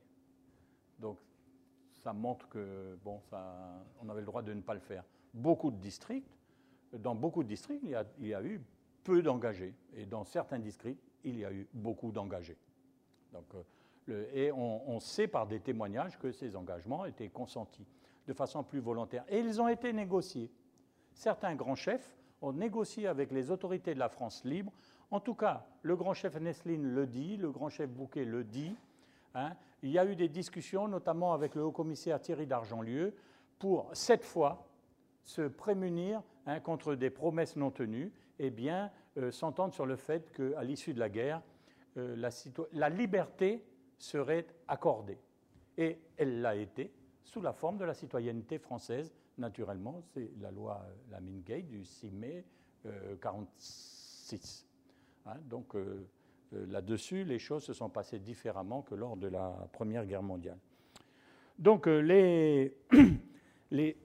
Donc ça montre que bon, ça, on avait le droit de ne pas le faire. Beaucoup de districts, dans beaucoup de districts, il y a, il y a eu peu d'engagés. Et dans certains districts, il y a eu beaucoup d'engagés. Donc, le, et on, on sait par des témoignages que ces engagements étaient consentis de façon plus volontaire. Et ils ont été négociés. Certains grands chefs ont négocié avec les autorités de la France libre. En tout cas, le grand chef Nesline le dit, le grand chef Bouquet le dit. Hein. Il y a eu des discussions, notamment avec le haut-commissaire Thierry d'Argentlieu, pour, cette fois, se prémunir hein, contre des promesses non tenues et bien euh, s'entendre sur le fait qu'à l'issue de la guerre, euh, la, la liberté serait accordée. Et elle l'a été, sous la forme de la citoyenneté française, naturellement. C'est la loi Lamine-Gay du six mai mille neuf cent quarante-six. Hein, donc euh, euh, là-dessus, les choses se sont passées différemment que lors de la Première Guerre mondiale. Donc euh, les, les,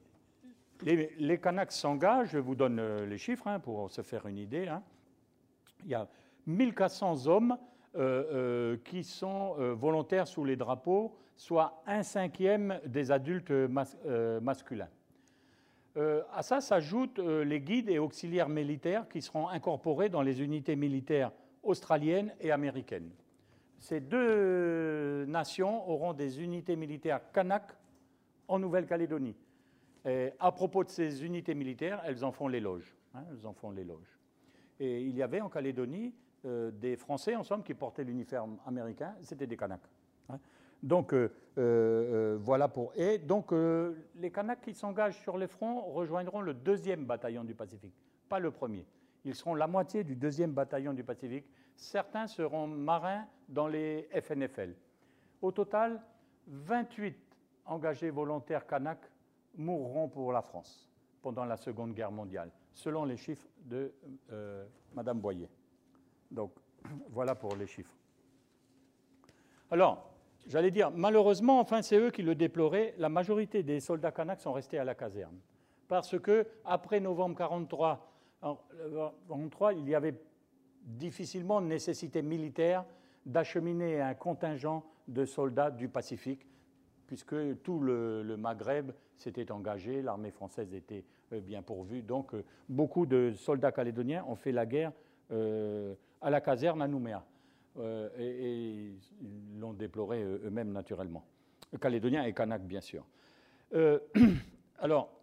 les, les Kanaks s'engagent, je vous donne euh, les chiffres hein, pour se faire une idée. Hein. Il y a mille quatre cents hommes euh, euh, qui sont euh, volontaires sous les drapeaux, soit un cinquième des adultes mas euh, masculins. Euh, à ça s'ajoutent euh, les guides et auxiliaires militaires qui seront incorporés dans les unités militaires australiennes et américaines. Ces deux nations auront des unités militaires Kanak en Nouvelle-Calédonie. Et à propos de ces unités militaires, elles en font l'éloge. Hein, elles en font l'éloge. Et il y avait en Calédonie euh, des Français, en somme, qui portaient l'uniforme américain, c'était des Kanaks. Hein. Donc, euh, euh, voilà pour... Et donc, euh, les Kanaks qui s'engagent sur les fronts rejoindront le deuxième bataillon du Pacifique, pas le premier. Ils seront la moitié du deuxième bataillon du Pacifique. Certains seront marins dans les F N F L. Au total, vingt-huit engagés volontaires Kanaks mourront pour la France pendant la Seconde Guerre mondiale, selon les chiffres de euh, Madame Boyer. Donc, voilà pour les chiffres. Alors, j'allais dire, malheureusement, enfin, c'est eux qui le déploraient, la majorité des soldats Kanaks sont restés à la caserne. Parce que, après novembre quarante-trois, quarante-trois, il y avait difficilement nécessité militaire d'acheminer un contingent de soldats du Pacifique, puisque tout le, le Maghreb s'était engagé, l'armée française était bien pourvue. Donc, beaucoup de soldats calédoniens ont fait la guerre euh, à la caserne à Nouméa. Euh, et, et ils l'ont déploré eux-mêmes naturellement. Calédoniens et Kanaks, bien sûr. Euh, alors,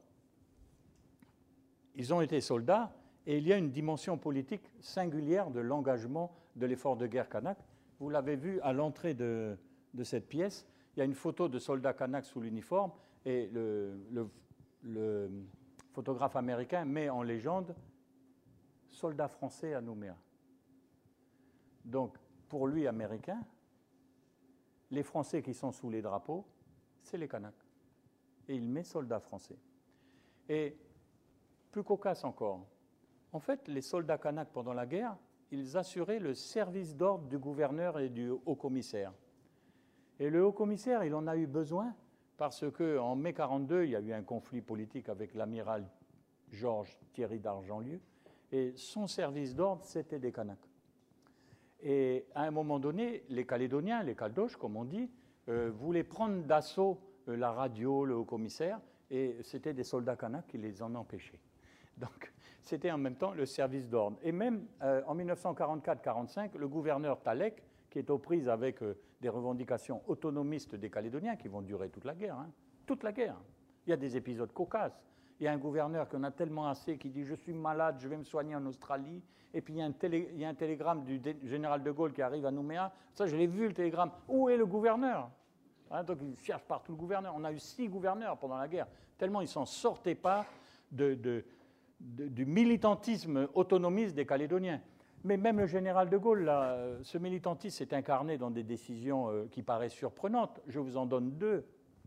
ils ont été soldats, et il y a une dimension politique singulière de l'engagement de l'effort de guerre kanak. Vous l'avez vu à l'entrée de, de cette pièce, il y a une photo de soldats kanaks sous l'uniforme, et le, le, le photographe américain met en légende « soldats français à Nouméa ». Donc, pour lui, américain, les Français qui sont sous les drapeaux, c'est les Kanaks. Et il met soldats français. Et plus cocasse encore, en fait, les soldats Kanaks, pendant la guerre, ils assuraient le service d'ordre du gouverneur et du haut-commissaire. Et le haut-commissaire, il en a eu besoin parce qu'en mai quarante-deux, il y a eu un conflit politique avec l'amiral Georges Thierry d'Argentlieu, et son service d'ordre, c'était des Kanaks. Et à un moment donné, les Calédoniens, les Caldoches, comme on dit, euh, voulaient prendre d'assaut euh, la radio, le haut-commissaire, et c'était des soldats Kanaks qui les en empêchaient. Donc, c'était en même temps le service d'ordre. Et même euh, en mille neuf cent quarante-quatre quarante-cinq, le gouverneur Talek, qui est aux prises avec euh, des revendications autonomistes des Calédoniens, qui vont durer toute la guerre, hein, toute la guerre. Il y a des épisodes cocasses. Il y a un gouverneur qu'on a tellement assez qui dit « je suis malade, je vais me soigner en Australie ». Et puis il y a un, télé, il y a un télégramme du général de Gaulle qui arrive à Nouméa. Ça, je l'ai vu, le télégramme. Où est le gouverneur? Hein, donc il cherche partout le gouverneur. On a eu six gouverneurs pendant la guerre, tellement ils ne s'en sortaient pas de, de, de, du militantisme autonomiste des Calédoniens. Mais même le général de Gaulle, là, ce militantisme s'est incarné dans des décisions euh, qui paraissent surprenantes. Je vous en donne deux.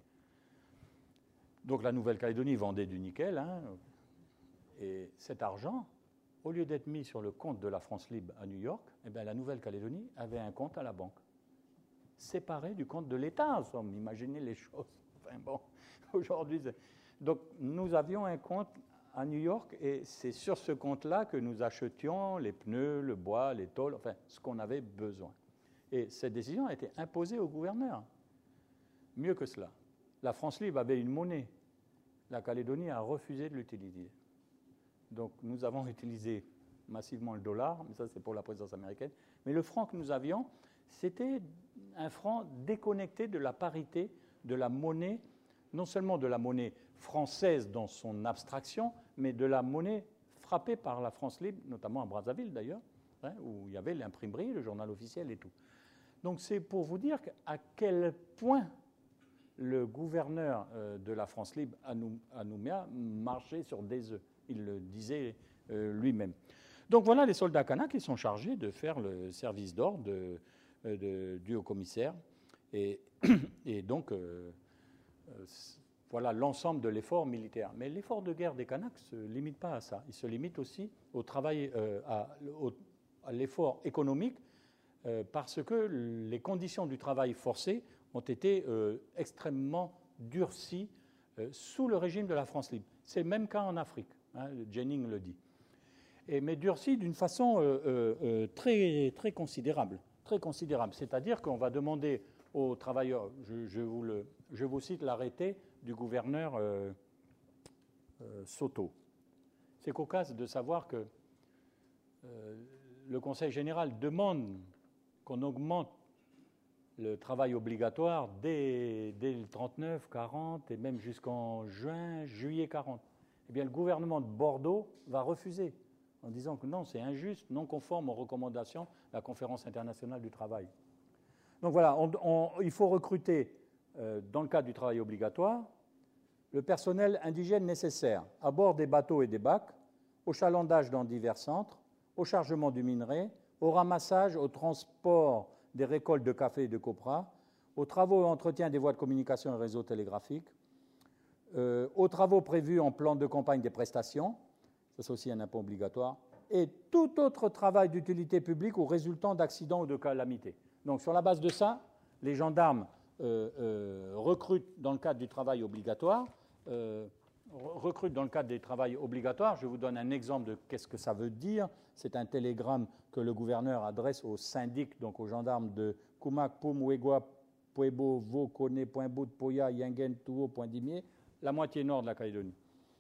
Donc la Nouvelle-Calédonie vendait du nickel, hein, et cet argent, au lieu d'être mis sur le compte de la France libre à New York, eh bien, la Nouvelle-Calédonie avait un compte à la banque, séparé du compte de l'État, en somme. Imaginez les choses. Enfin bon, aujourd'hui... Donc nous avions un compte à New York, et c'est sur ce compte-là que nous achetions les pneus, le bois, les tôles, enfin, ce qu'on avait besoin. Et cette décision a été imposée au gouverneur. Mieux que cela. La France libre avait une monnaie. La Calédonie a refusé de l'utiliser. Donc nous avons utilisé massivement le dollar, mais ça c'est pour la présidence américaine. Mais le franc que nous avions, c'était un franc déconnecté de la parité de la monnaie, non seulement de la monnaie française dans son abstraction, mais de la monnaie frappée par la France libre, notamment à Brazzaville d'ailleurs, hein, où il y avait l'imprimerie, le journal officiel et tout. Donc c'est pour vous dire à quel point le gouverneur euh, de la France libre à, nou à Nouméa marchait sur des œufs. Il le disait euh, lui-même. Donc voilà les soldats kanaks qui sont chargés de faire le service d'ordre de, de, du haut-commissaire. Et, et donc, euh, euh, voilà l'ensemble de l'effort militaire. Mais l'effort de guerre des Kanaks ne se limite pas à ça. Il se limite aussi au travail, euh, à, au, à l'effort économique, euh, parce que les conditions du travail forcé ont été euh, extrêmement durcies euh, sous le régime de la France libre. C'est le même cas en Afrique, hein, Jennings le dit. Et, mais durcies d'une façon euh, euh, très, très considérable. très considérable. C'est-à-dire qu'on va demander aux travailleurs, je, je, vous, le, je vous cite l'arrêté du gouverneur euh, euh, Soto. C'est cocasse de savoir que euh, le Conseil général demande qu'on augmente le travail obligatoire dès, dès le trente-neuf, quarante et même jusqu'en juin, juillet quarante. Eh bien, le gouvernement de Bordeaux va refuser en disant que non, c'est injuste, non conforme aux recommandations de la Conférence internationale du travail. Donc voilà, on, on, il faut recruter, euh, dans le cadre du travail obligatoire, le personnel indigène nécessaire à bord des bateaux et des bacs, au chalandage dans divers centres, au chargement du minerai, au ramassage, au transport des récoltes de café et de copra, aux travaux et entretien des voies de communication et réseaux télégraphiques, euh, aux travaux prévus en plan de campagne des prestations, ça c'est aussi un impôt obligatoire, et tout autre travail d'utilité publique ou résultant d'accidents ou de calamités. Donc sur la base de ça, les gendarmes euh, euh, recrutent dans le cadre du travail obligatoire, euh, recrutent dans le cadre des travails obligatoires. Je vous donne un exemple de qu'est-ce que ça veut dire. C'est un télégramme que le gouverneur adresse aux syndics, donc aux gendarmes de Kumak, Pum, Wegwa, Puebo, Vo, Kone, Point Bout, Poya, Yingen, Touo, Point Dimier, la moitié nord de la Calédonie.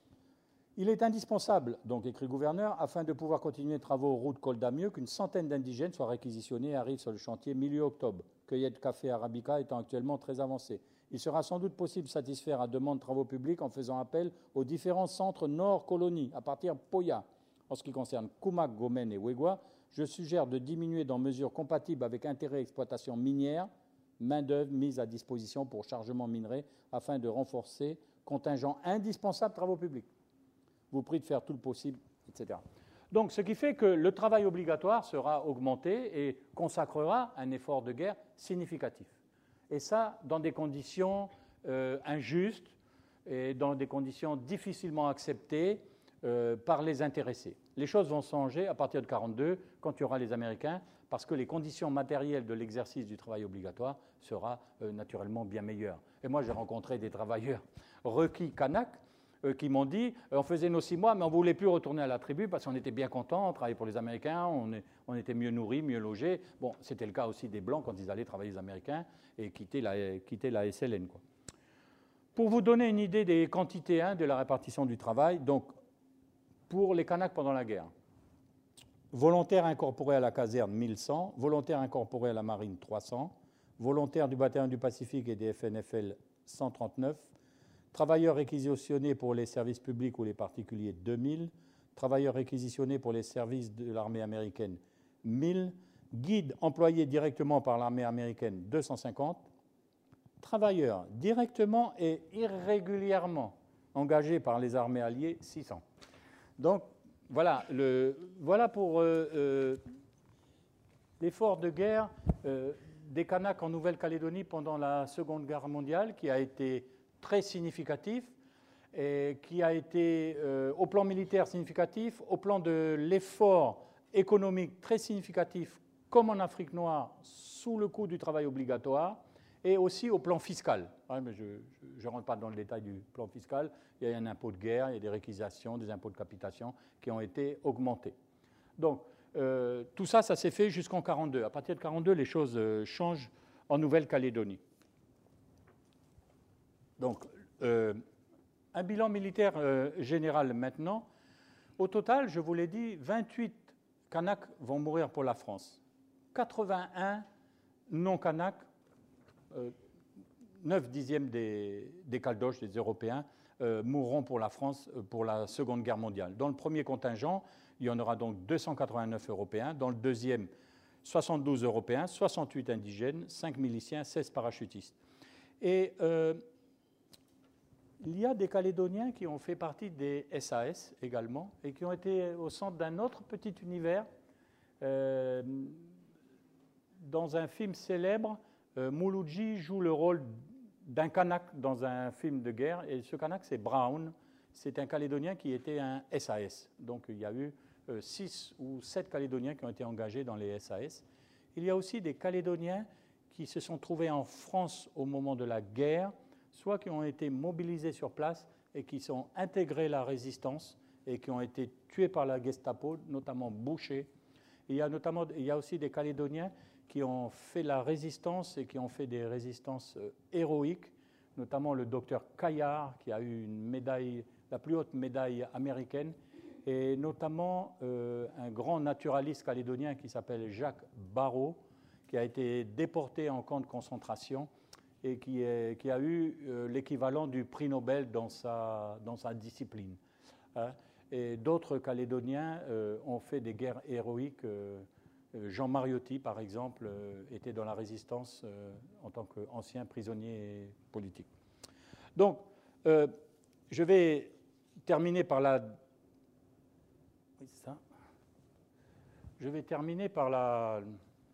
Il est indispensable, donc écrit le gouverneur, afin de pouvoir continuer les travaux route col d'Amieux, qu'une centaine d'indigènes soient réquisitionnés et arrivent sur le chantier milieu octobre, cueillette café arabica étant actuellement très avancée. Il sera sans doute possible de satisfaire à demande de travaux publics en faisant appel aux différents centres nord-colonies, à partir de Poya. En ce qui concerne Kumak, Gomen et Wegwa, je suggère de diminuer dans mesure compatible avec intérêt et exploitation minière, main-d'œuvre mise à disposition pour chargement minerai, afin de renforcer contingent indispensable de travaux publics. Vous prie de faire tout le possible, et cetera. Donc, ce qui fait que le travail obligatoire sera augmenté et consacrera un effort de guerre significatif. Et ça, dans des conditions euh, injustes et dans des conditions difficilement acceptées euh, par les intéressés. Les choses vont changer à partir de mille neuf cent quarante-deux, quand il y aura les Américains, parce que les conditions matérielles de l'exercice du travail obligatoire sera euh, naturellement bien meilleures. Et moi, j'ai rencontré des travailleurs requis Kanak, Euh, qui m'ont dit, euh, on faisait nos six mois, mais on ne voulait plus retourner à la tribu parce qu'on était bien contents, on travaillait pour les Américains, on, est, on était mieux nourris, mieux logés. Bon, c'était le cas aussi des Blancs quand ils allaient travailler les Américains et quitter la, quitter la S L N, quoi. Pour vous donner une idée des quantités hein, de la répartition du travail, donc pour les Kanaks pendant la guerre, volontaires incorporés à la caserne mille cent, volontaires incorporés à la marine trois cents, volontaires du bataillon du Pacifique et des F N F L cent trente-neuf, travailleurs réquisitionnés pour les services publics ou les particuliers, deux mille. Travailleurs réquisitionnés pour les services de l'armée américaine, mille. Guides employés directement par l'armée américaine, deux cent cinquante. Travailleurs directement et irrégulièrement engagés par les armées alliées, six cents. Donc, voilà, le, voilà pour euh, euh, l'effort de guerre euh, des Kanaks en Nouvelle-Calédonie pendant la Seconde Guerre mondiale, qui a été très significatif, et qui a été euh, au plan militaire significatif, au plan de l'effort économique très significatif, comme en Afrique noire, sous le coup du travail obligatoire, et aussi au plan fiscal. Ouais, mais je ne rentre pas dans le détail du plan fiscal. Il y a un impôt de guerre, il y a des réquisitions, des impôts de capitation qui ont été augmentés. Donc, euh, tout ça, ça s'est fait jusqu'en mille neuf cent quarante-deux. À partir de mille neuf cent quarante-deux, les choses euh, changent en Nouvelle-Calédonie. Donc, euh, un bilan militaire euh, général maintenant. Au total, je vous l'ai dit, vingt-huit Kanaks vont mourir pour la France. quatre-vingt-un non-Kanaks, euh, neuf dixièmes des, des Caldoches, des Européens, euh, mourront pour la France euh, pour la Seconde Guerre mondiale. Dans le premier contingent, il y en aura donc deux cent quatre-vingt-neuf Européens. Dans le deuxième, soixante-douze Européens, soixante-huit indigènes, cinq miliciens, seize parachutistes. Et euh, il y a des Calédoniens qui ont fait partie des S A S également et qui ont été au centre d'un autre petit univers. Euh, dans un film célèbre, euh, Mouloudji joue le rôle d'un Kanak dans un film de guerre, et ce Kanak, c'est Brown. C'est un Calédonien qui était un S A S. Donc il y a eu euh, six ou sept Calédoniens qui ont été engagés dans les S A S. Il y a aussi des Calédoniens qui se sont trouvés en France au moment de la guerre, soit qui ont été mobilisés sur place et qui sont intégrés à la résistance et qui ont été tués par la Gestapo, notamment Boucher, Et il y a notamment, il y a aussi des Calédoniens qui ont fait la résistance et qui ont fait des résistances euh, héroïques, notamment le docteur Caillard, qui a eu une médaille, la plus haute médaille américaine, et notamment euh, un grand naturaliste calédonien qui s'appelle Jacques Barrot, qui a été déporté en camp de concentration et qui, est, qui a eu euh, l'équivalent du prix Nobel dans sa, dans sa discipline. Hein. Et d'autres Calédoniens euh, ont fait des guerres héroïques. Euh, Jean Mariotti, par exemple, euh, était dans la résistance euh, en tant qu'ancien prisonnier politique. Donc, euh, je vais terminer par la... Oui, c'est ça. Je vais terminer par la...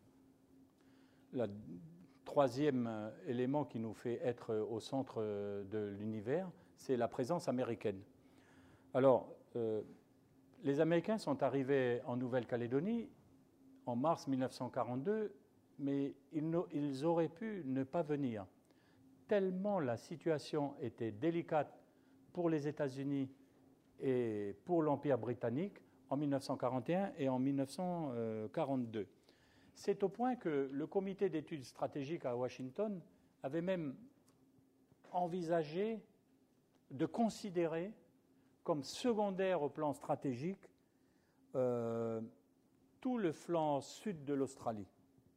le troisième élément qui nous fait être au centre de l'univers, c'est la présence américaine. Alors, euh, les Américains sont arrivés en Nouvelle-Calédonie en mars mille neuf cent quarante-deux, mais ils, ils auraient pu ne pas venir, tellement la situation était délicate pour les États-Unis et pour l'Empire britannique en mille neuf cent quarante et un et en mille neuf cent quarante-deux. C'est au point que le comité d'études stratégiques à Washington avait même envisagé de considérer comme secondaire au plan stratégique euh, tout le flanc sud de l'Australie.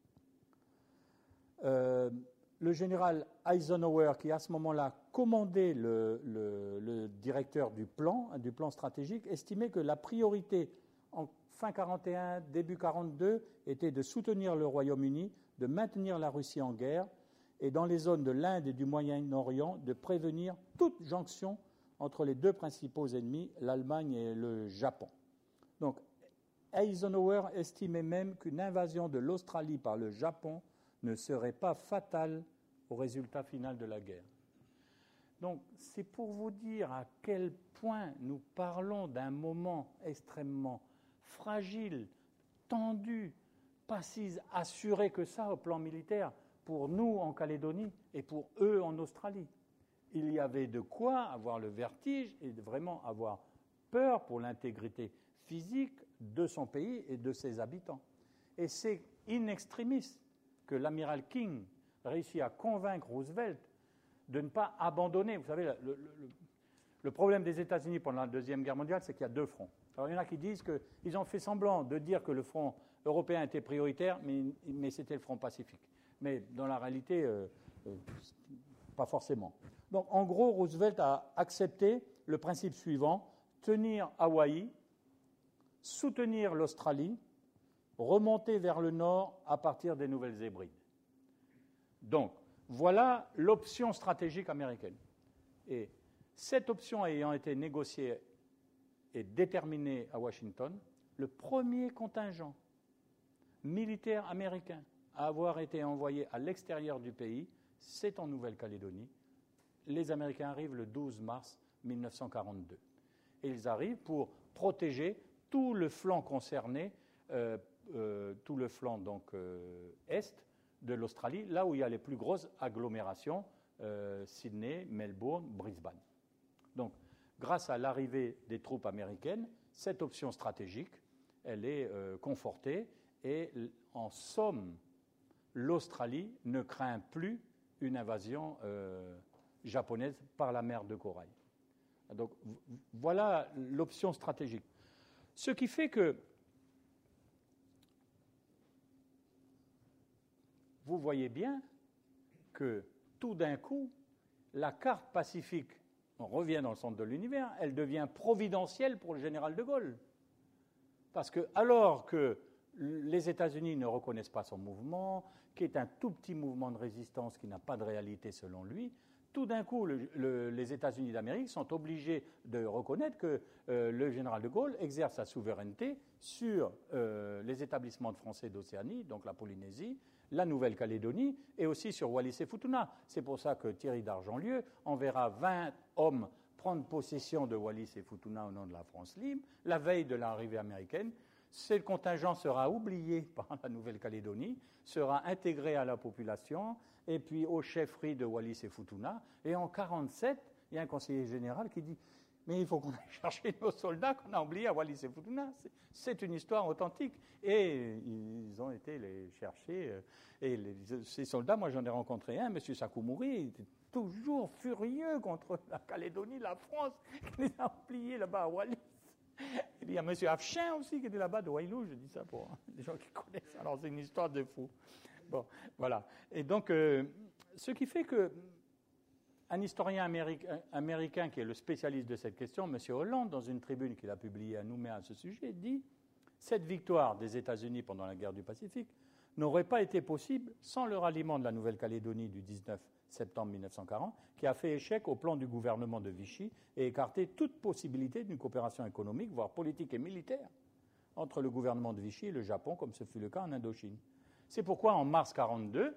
Euh, le général Eisenhower, qui à ce moment-là commandait le, le, le directeur du plan, du plan stratégique, estimait que la priorité en fin quarante et un, début quarante-deux, était de soutenir le Royaume-Uni, de maintenir la Russie en guerre et dans les zones de l'Inde et du Moyen-Orient, de prévenir toute jonction entre les deux principaux ennemis, l'Allemagne et le Japon. Donc, Eisenhower estimait même qu'une invasion de l'Australie par le Japon ne serait pas fatale au résultat final de la guerre. Donc, c'est pour vous dire à quel point nous parlons d'un moment extrêmement fragile, tendu, pas si assuré que ça au plan militaire pour nous en Calédonie et pour eux en Australie. Il y avait de quoi avoir le vertige et de vraiment avoir peur pour l'intégrité physique de son pays et de ses habitants. Et c'est in extremis que l'amiral King réussit à convaincre Roosevelt de ne pas abandonner. Vous savez, le, le, le problème des États-Unis pendant la Deuxième Guerre mondiale, c'est qu'il y a deux fronts. Alors, il y en a qui disent qu'ils ont fait semblant de dire que le front européen était prioritaire, mais, mais c'était le front pacifique. Mais dans la réalité, euh, euh, pas forcément. Donc, en gros, Roosevelt a accepté le principe suivant, tenir Hawaï, soutenir l'Australie, remonter vers le nord à partir des Nouvelles-Hébrides. Donc, voilà l'option stratégique américaine. Et cette option ayant été négociée et déterminée à Washington, le premier contingent militaire américain à avoir été envoyé à l'extérieur du pays, c'est en Nouvelle-Calédonie. Les Américains arrivent le douze mars mille neuf cent quarante-deux. Et ils arrivent pour protéger tout le flanc concerné, euh, euh, tout le flanc donc euh, est de l'Australie, là où il y a les plus grosses agglomérations, euh, Sydney, Melbourne, Brisbane. Donc, grâce à l'arrivée des troupes américaines, cette option stratégique, elle est euh, confortée et en somme, l'Australie ne craint plus une invasion euh, japonaise par la mer de Corail. Donc, voilà l'option stratégique. Ce qui fait que vous voyez bien que tout d'un coup, la carte pacifique, on revient dans le centre de l'univers, elle devient providentielle pour le général de Gaulle. Parce que alors que les États-Unis ne reconnaissent pas son mouvement, qui est un tout petit mouvement de résistance qui n'a pas de réalité selon lui, tout d'un coup, le, le, les États-Unis d'Amérique sont obligés de reconnaître que euh, le général de Gaulle exerce sa souveraineté sur euh, les établissements de Français d'Océanie, donc la Polynésie, la Nouvelle-Calédonie et aussi sur Wallis et Futuna. C'est pour ça que Thierry d'Argentlieu enverra vingt hommes prendre possession de Wallis et Futuna au nom de la France libre, la veille de l'arrivée américaine. Ce contingent sera oublié par la Nouvelle-Calédonie, sera intégré à la population, et puis aux chefferies de Wallis et Futuna. Et en mille neuf cent quarante-sept, il y a un conseiller général qui dit mais il faut qu'on aille chercher nos soldats qu'on a oubliés à Wallis et Futuna. C'est une histoire authentique. Et ils ont été les chercher. Et les, ces soldats, moi j'en ai rencontré un, M. Sakoumouri, il était toujours furieux contre la Calédonie, la France, qui les a oubliés là-bas à Wallis. Il y a M. Afshin aussi qui était là-bas de Wailou, je dis ça pour les gens qui connaissent. Alors c'est une histoire de fou. Bon, voilà. Et donc, euh, ce qui fait que un historien américain, américain qui est le spécialiste de cette question, M. Hollande, dans une tribune qu'il a publiée à Nouméa à ce sujet, dit « Cette victoire des États-Unis pendant la guerre du Pacifique n'aurait pas été possible sans le ralliement de la Nouvelle-Calédonie du dix-neuf septembre mille neuf cent quarante, qui a fait échec au plan du gouvernement de Vichy et écarté toute possibilité d'une coopération économique, voire politique et militaire, entre le gouvernement de Vichy et le Japon, comme ce fut le cas en Indochine. C'est pourquoi, en mars mille neuf cent quarante-deux,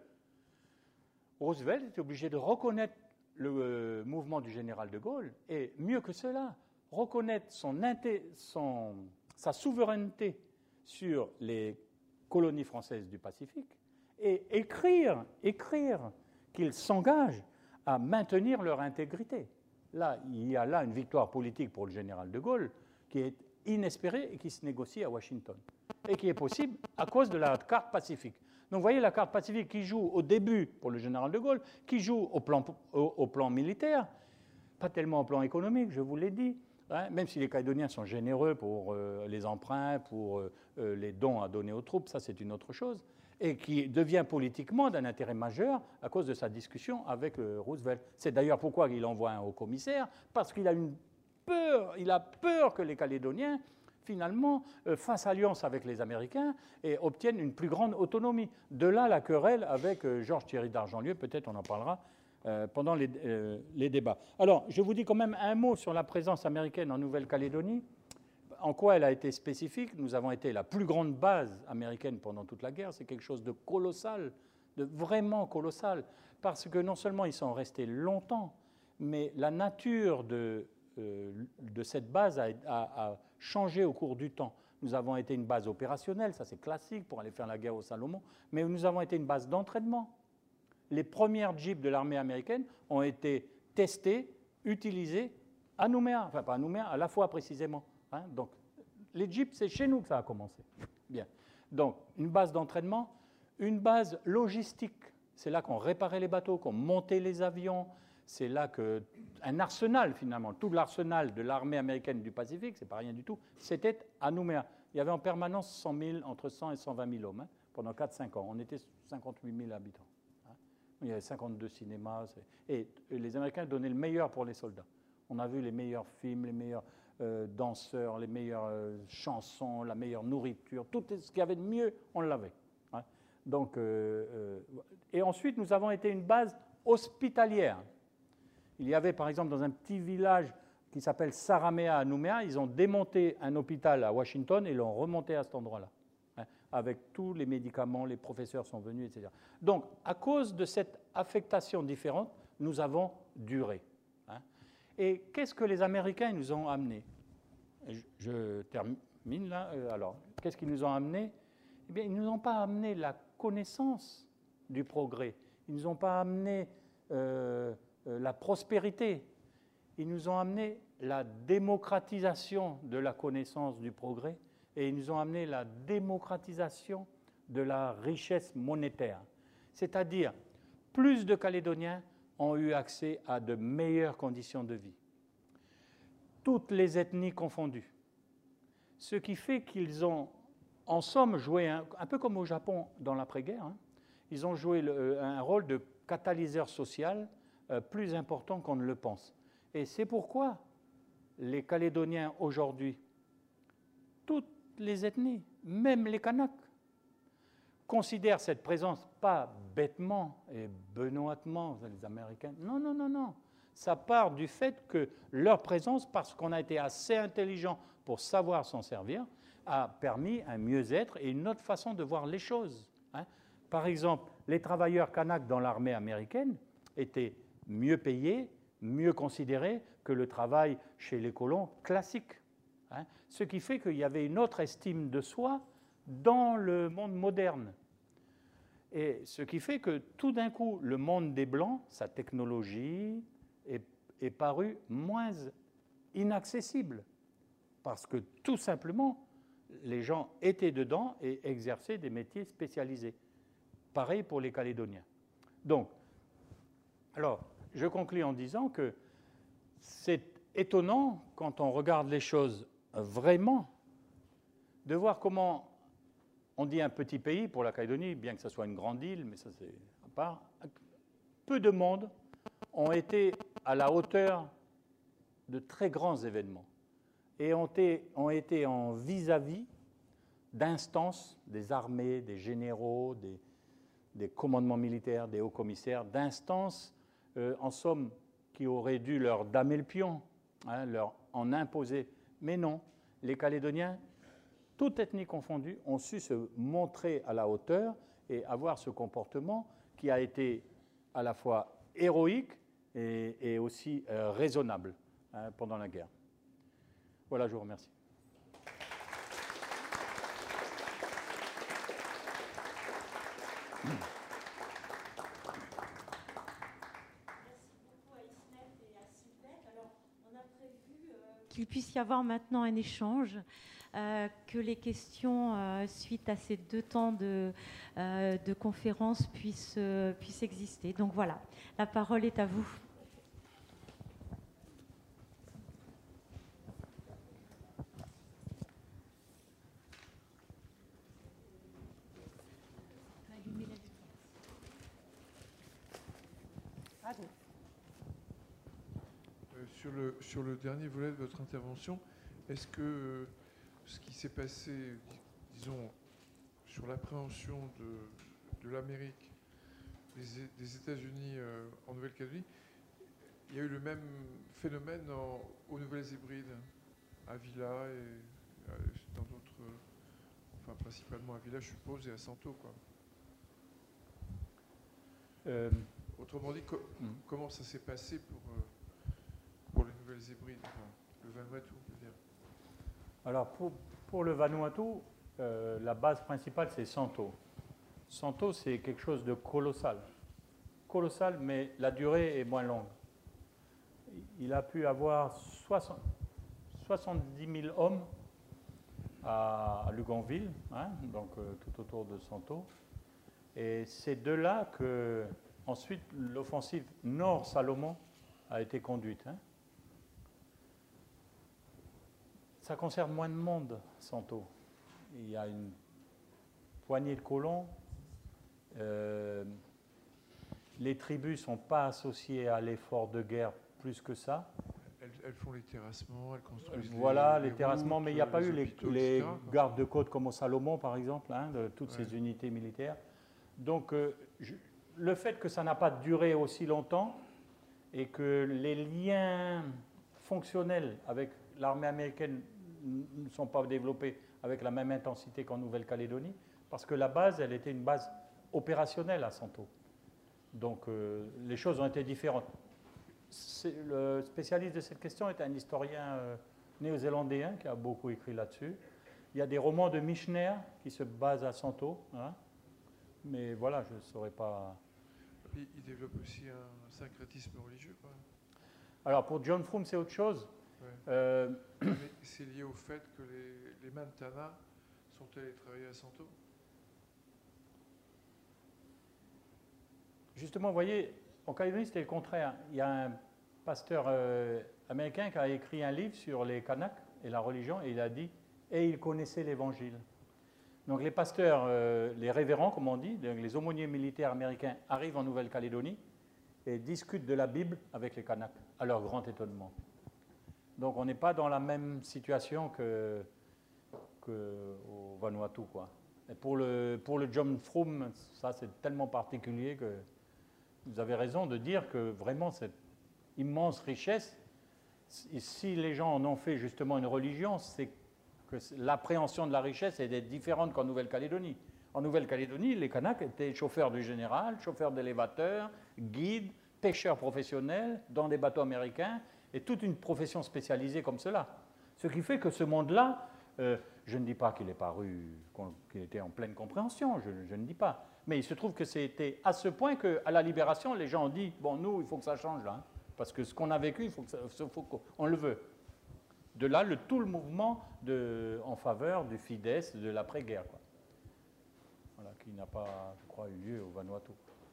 Roosevelt était obligé de reconnaître le euh, mouvement du général de Gaulle, et mieux que cela, reconnaître son inté- son, sa souveraineté sur les colonies françaises du Pacifique, et écrire, écrire qu'ils s'engagent à maintenir leur intégrité. Là, il y a là une victoire politique pour le général de Gaulle qui est inespérée et qui se négocie à Washington, et qui est possible à cause de la carte Pacifique. Donc vous voyez la carte Pacifique qui joue au début pour le général de Gaulle, qui joue au plan, au, au plan militaire, pas tellement au plan économique, je vous l'ai dit, hein, même si les Calédoniens sont généreux pour euh, les emprunts, pour euh, les dons à donner aux troupes, ça c'est une autre chose, et qui devient politiquement d'un intérêt majeur à cause de sa discussion avec euh, Roosevelt. C'est d'ailleurs pourquoi il envoie un haut-commissaire, parce qu'il a une peur, il a peur que les Calédoniens finalement, euh, fassent alliance avec les Américains et obtiennent une plus grande autonomie. De là, la querelle avec euh, Georges Thierry d'Argentlieu, peut-être on en parlera euh, pendant les, euh, les débats. Alors, je vous dis quand même un mot sur la présence américaine en Nouvelle-Calédonie. En quoi elle a été spécifique? Nous avons été la plus grande base américaine pendant toute la guerre. C'est quelque chose de colossal, de vraiment colossal, parce que non seulement ils sont restés longtemps, mais la nature de... de cette base a, a, a changé au cours du temps. Nous avons été une base opérationnelle, ça c'est classique pour aller faire la guerre au Salomon, mais nous avons été une base d'entraînement. Les premières jeeps de l'armée américaine ont été testées, utilisées à Nouméa, enfin pas à Nouméa, à la fois précisément. Hein. Donc les jeeps, c'est chez nous que ça a commencé. Bien. Donc une base d'entraînement, une base logistique. C'est là qu'on réparait les bateaux, qu'on montait les avions. C'est là qu'un arsenal, finalement, tout l'arsenal de l'armée américaine du Pacifique, c'est pas rien du tout, c'était à Nouméa. Il y avait en permanence cent mille, entre cent et cent vingt mille hommes, hein, pendant quatre à cinq ans. On était cinquante-huit mille habitants. Hein. Il y avait cinquante-deux cinémas. Et les Américains donnaient le meilleur pour les soldats. On a vu les meilleurs films, les meilleurs euh, danseurs, les meilleures euh, chansons, la meilleure nourriture. Tout ce qu'il y avait de mieux, on l'avait. Hein. Donc, euh, euh, et ensuite, nous avons été une base hospitalière. Il y avait, par exemple, dans un petit village qui s'appelle Saramea à Nouméa, ils ont démonté un hôpital à Washington et l'ont remonté à cet endroit-là, hein, avec tous les médicaments, les professeurs sont venus, et cetera. Donc, à cause de cette affectation différente, nous avons duré. Hein. Et qu'est-ce que les Américains nous ont amené? je, je termine là. Alors, qu'est-ce qu'ils nous ont amené? Eh bien, ils ne nous ont pas amené la connaissance du progrès. Ils ne nous ont pas amené... Euh, la prospérité. Ils nous ont amené la démocratisation de la connaissance du progrès et ils nous ont amené la démocratisation de la richesse monétaire. C'est-à-dire, plus de Calédoniens ont eu accès à de meilleures conditions de vie. Toutes les ethnies confondues. Ce qui fait qu'ils ont, en somme, joué, un, un peu comme au Japon dans l'après-guerre, hein, ils ont joué le, un rôle de catalyseur social plus important qu'on ne le pense. Et c'est pourquoi les Calédoniens aujourd'hui, toutes les ethnies, même les Kanaks, considèrent cette présence pas bêtement et benoîtement, les Américains. Non, non, non, non. Ça part du fait que leur présence, parce qu'on a été assez intelligent pour savoir s'en servir, a permis un mieux-être et une autre façon de voir les choses. Hein. Par exemple, les travailleurs Kanaks dans l'armée américaine étaient mieux payé, mieux considéré que le travail chez les colons classiques. Hein, ce qui fait qu'il y avait une autre estime de soi dans le monde moderne. Et ce qui fait que tout d'un coup, le monde des Blancs, sa technologie, est, est paru moins inaccessible, parce que tout simplement, les gens étaient dedans et exerçaient des métiers spécialisés. Pareil pour les Calédoniens. Donc, alors, je conclus en disant que c'est étonnant, quand on regarde les choses vraiment, de voir comment on dit un petit pays pour la Calédonie, bien que ce soit une grande île, mais ça c'est à part, peu de monde ont été à la hauteur de très grands événements et ont été, ont été en vis-à-vis d'instances, des armées, des généraux, des, des commandements militaires, des hauts-commissaires, d'instances, euh, en somme, qui auraient dû leur damer le pion, hein, leur en imposer. Mais non, les Calédoniens, toute ethnie confondue, ont su se montrer à la hauteur et avoir ce comportement qui a été à la fois héroïque et, et aussi euh, raisonnable, hein, pendant la guerre. Voilà, je vous remercie. Qu'il puisse y avoir maintenant un échange, euh, que les questions euh, suite à ces deux temps de, euh, de conférence puissent, euh, puissent exister. Donc voilà, la parole est à vous. Sur le, sur le dernier volet de votre intervention, est-ce que euh, ce qui s'est passé, disons, sur l'appréhension de, de l'Amérique, des, des États-Unis euh, en Nouvelle-Calédonie, il y a eu le même phénomène en, aux Nouvelles-Hébrides, à Vila et euh, dans d'autres, euh, enfin principalement à Vila, je suppose, et à Santo, quoi. Euh, Autrement dit, co mm. comment ça s'est passé pour... Euh, Pour les Nouvelles-Hébrides, enfin, le Vanuatu, je veux dire. Alors, pour, pour le Vanuatu, euh, la base principale, c'est Santo. Santo, c'est quelque chose de colossal. Colossal, mais la durée est moins longue. Il a pu avoir soixante-dix mille hommes à, à Luganville, hein, donc euh, tout autour de Santo. Et c'est de là que, ensuite, l'offensive Nord-Salomon a été conduite, hein. Ça concerne moins de monde, Santo. Il y a une poignée de colons. Euh, les tribus ne sont pas associées à l'effort de guerre plus que ça. Elles, elles font les terrassements, elles construisent Voilà, les, les, les terrassements, routes, mais il n'y a pas les eu les, hôpitaux, les et cetera, gardes de côte comme au Salomon, par exemple, hein, de toutes ouais. ces unités militaires. Donc, euh, je, le fait que ça n'a pas duré aussi longtemps et que les liens fonctionnels avec l'armée américaine ne sont pas développés avec la même intensité qu'en Nouvelle-Calédonie, parce que la base, elle était une base opérationnelle à Santo. Donc, euh, les choses ont été différentes. Le spécialiste de cette question est un historien euh, néo-zélandéen qui a beaucoup écrit là-dessus. Il y a des romans de Michener qui se basent à Santo, hein, mais voilà, je ne saurais pas... Il, il développe aussi un syncrétisme religieux, quoi. Alors, pour John Froome, c'est autre chose. Ouais. Euh, c'est lié au fait que les, les Mantana sont allés travailler à Santo. Justement, vous voyez, en Calédonie, c'était le contraire. Il y a un pasteur euh, américain qui a écrit un livre sur les Kanaks et la religion, et il a dit « et il connaissait l'Évangile ». Donc les pasteurs, euh, les révérends, comme on dit, donc les aumôniers militaires américains arrivent en Nouvelle-Calédonie et discutent de la Bible avec les Kanaks, à leur grand étonnement. Donc on n'est pas dans la même situation que, que au Vanuatu, quoi. Et pour le, pour le John Froome, ça c'est tellement particulier que vous avez raison de dire que vraiment cette immense richesse, si les gens en ont fait justement une religion, c'est que l'appréhension de la richesse est différente qu'en Nouvelle-Calédonie. En Nouvelle-Calédonie, les Kanaks étaient chauffeurs du général, chauffeurs d'élévateurs, guides, pêcheurs professionnels dans des bateaux américains, et toute une profession spécialisée comme cela. Ce qui fait que ce monde-là, euh, je ne dis pas qu'il est paru, qu'il était en pleine compréhension, je, je ne dis pas, mais il se trouve que c'était à ce point qu'à la Libération, les gens ont dit, bon, nous, il faut que ça change là, hein, parce que ce qu'on a vécu, il faut que ça, faut qu'on le veut. De là, le, tout le mouvement de, en faveur du Fidesz de l'après-guerre, quoi. Voilà, qui n'a pas, je crois, eu lieu au Vanuatu.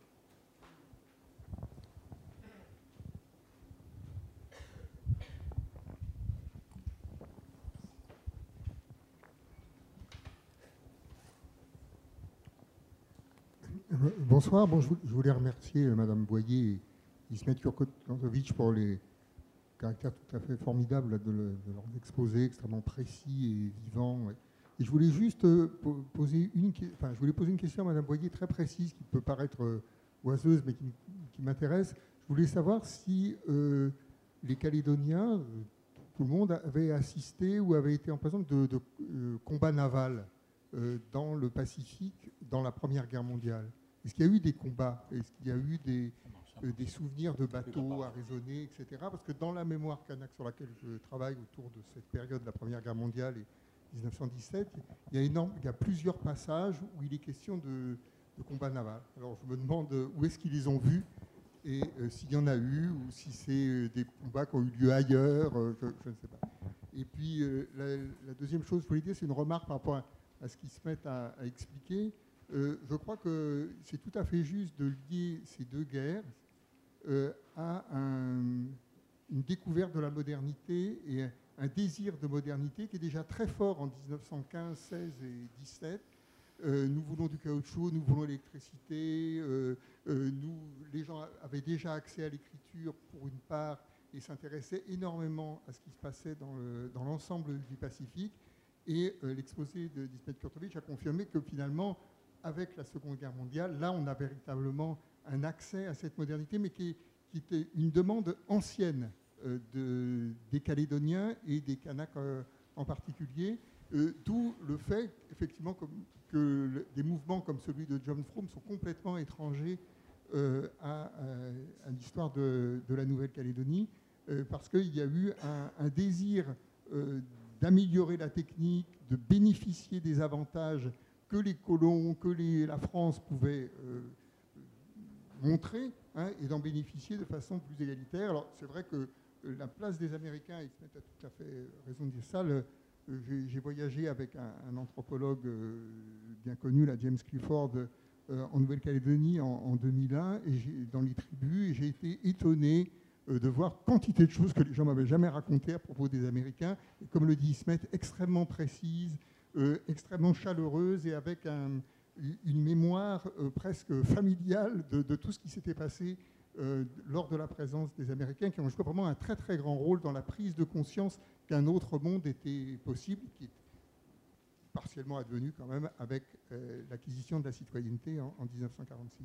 Bonsoir, bon, je voulais remercier Madame Boyer et Ismet Kurkovic pour les caractères tout à fait formidables de, le, de leur exposé, extrêmement précis et vivant. Et je voulais juste poser une, enfin, je voulais poser une question à Madame Boyer très précise, qui peut paraître oiseuse, mais qui, qui m'intéresse. Je voulais savoir si euh, les Calédoniens, tout le monde, avait assisté ou avait été en présence de, de euh, combats navals euh, dans le Pacifique dans la Première Guerre mondiale. Est-ce qu'il y a eu des combats? Est-ce qu'il y a eu des, euh, des souvenirs de bateaux arraisonnés, et cetera. Parce que dans la mémoire Kanak sur laquelle je travaille autour de cette période de la Première Guerre mondiale et mille neuf cent dix-sept, il y a, énorme, il y a plusieurs passages où il est question de, de combats navals. Alors je me demande où est-ce qu'ils les ont vus et euh, s'il y en a eu ou si c'est des combats qui ont eu lieu ailleurs, euh, je, je ne sais pas. Et puis euh, la, la deuxième chose que je voulais dire, c'est une remarque par rapport à, à ce qu'ils se mettent à, à expliquer. Euh, je crois que c'est tout à fait juste de lier ces deux guerres euh, à un, une découverte de la modernité et un, un désir de modernité qui est déjà très fort en dix-neuf cent quinze, seize et dix-sept. Euh, nous voulons du caoutchouc, nous voulons l'électricité. Euh, euh, nous, les gens avaient déjà accès à l'écriture pour une part et s'intéressaient énormément à ce qui se passait dans, le, dans l'ensemble du Pacifique. Et euh, l'exposé de d'Ismet Kurtovic a confirmé que finalement, avec la Seconde Guerre mondiale, là, on a véritablement un accès à cette modernité, mais qui, qui était une demande ancienne euh, de, des Calédoniens et des Kanaks euh, en particulier, euh, d'où le fait, effectivement, comme, que le, des mouvements comme celui de John Frum sont complètement étrangers euh, à, à, à l'histoire de, de la Nouvelle-Calédonie, euh, parce qu'il y a eu un, un désir euh, d'améliorer la technique, de bénéficier des avantages que les colons, que les, la France pouvaient euh, montrer, hein, et d'en bénéficier de façon plus égalitaire. Alors c'est vrai que euh, la place des Américains, et Ismet a tout à fait raison de dire ça, le, euh, j'ai, j'ai voyagé avec un, un anthropologue euh, bien connu, la James Clifford, euh, en Nouvelle-Calédonie en, en deux mille un, et j'ai, dans les tribus, et j'ai été étonné euh, de voir quantité de choses que les gens m'avaient jamais racontées à propos des Américains, et comme le dit Ismet, extrêmement précises, Euh, extrêmement chaleureuse et avec un, une mémoire euh, presque familiale de, de tout ce qui s'était passé euh, lors de la présence des Américains, qui ont joué vraiment un très très grand rôle dans la prise de conscience qu'un autre monde était possible, qui est partiellement advenu quand même avec euh, l'acquisition de la citoyenneté en, en dix-neuf cent quarante-six.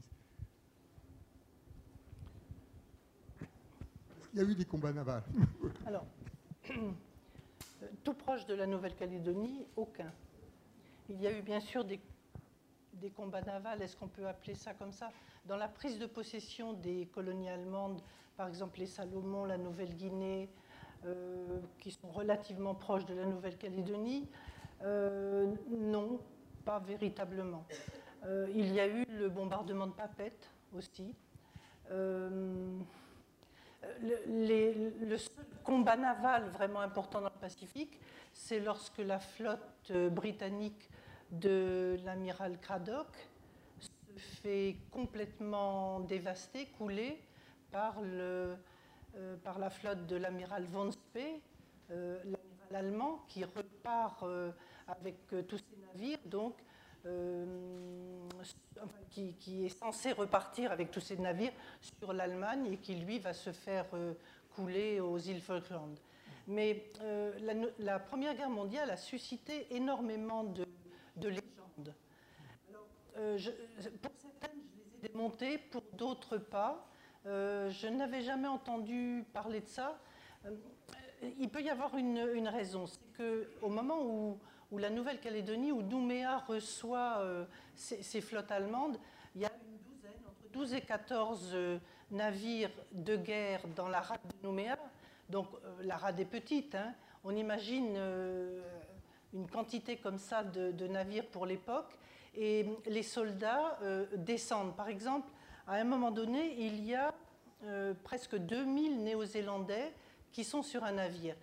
Est-ce qu'il y a eu des combats navals? Alors, tout proche de la Nouvelle-Calédonie, aucun. Il y a eu bien sûr des, des combats navals, est-ce qu'on peut appeler ça comme ça? Dans la prise de possession des colonies allemandes, par exemple les Salomon, la Nouvelle-Guinée, euh, qui sont relativement proches de la Nouvelle-Calédonie, euh, non, pas véritablement. Euh, il y a eu le bombardement de Papeete aussi. Euh, Le, les, le seul combat naval vraiment important dans le Pacifique, c'est lorsque la flotte britannique de l'amiral Cradock se fait complètement dévaster, couler par, le, euh, par la flotte de l'amiral von Spee, euh, l'amiral allemand, qui repart euh, avec euh, tous ses navires, donc Euh, enfin, qui, qui est censé repartir avec tous ses navires sur l'Allemagne et qui, lui, va se faire euh, couler aux îles Falkland. Mais euh, la, la Première Guerre mondiale a suscité énormément de, de légendes. Alors, euh, je, pour certaines, je les ai démontées, pour d'autres pas. Euh, je n'avais jamais entendu parler de ça. Euh, il peut y avoir une, une raison, c'est qu'au moment où où la Nouvelle-Calédonie, où Nouméa reçoit euh, ses, ses flottes allemandes, il y a une douzaine, entre douze et quatorze euh, navires de guerre dans la rade de Nouméa. Donc euh, la rade est petite, hein. On imagine euh, une quantité comme ça de, de navires pour l'époque. Et les soldats euh, descendent. Par exemple, à un moment donné, il y a euh, presque deux mille Néo-Zélandais qui sont sur un navire.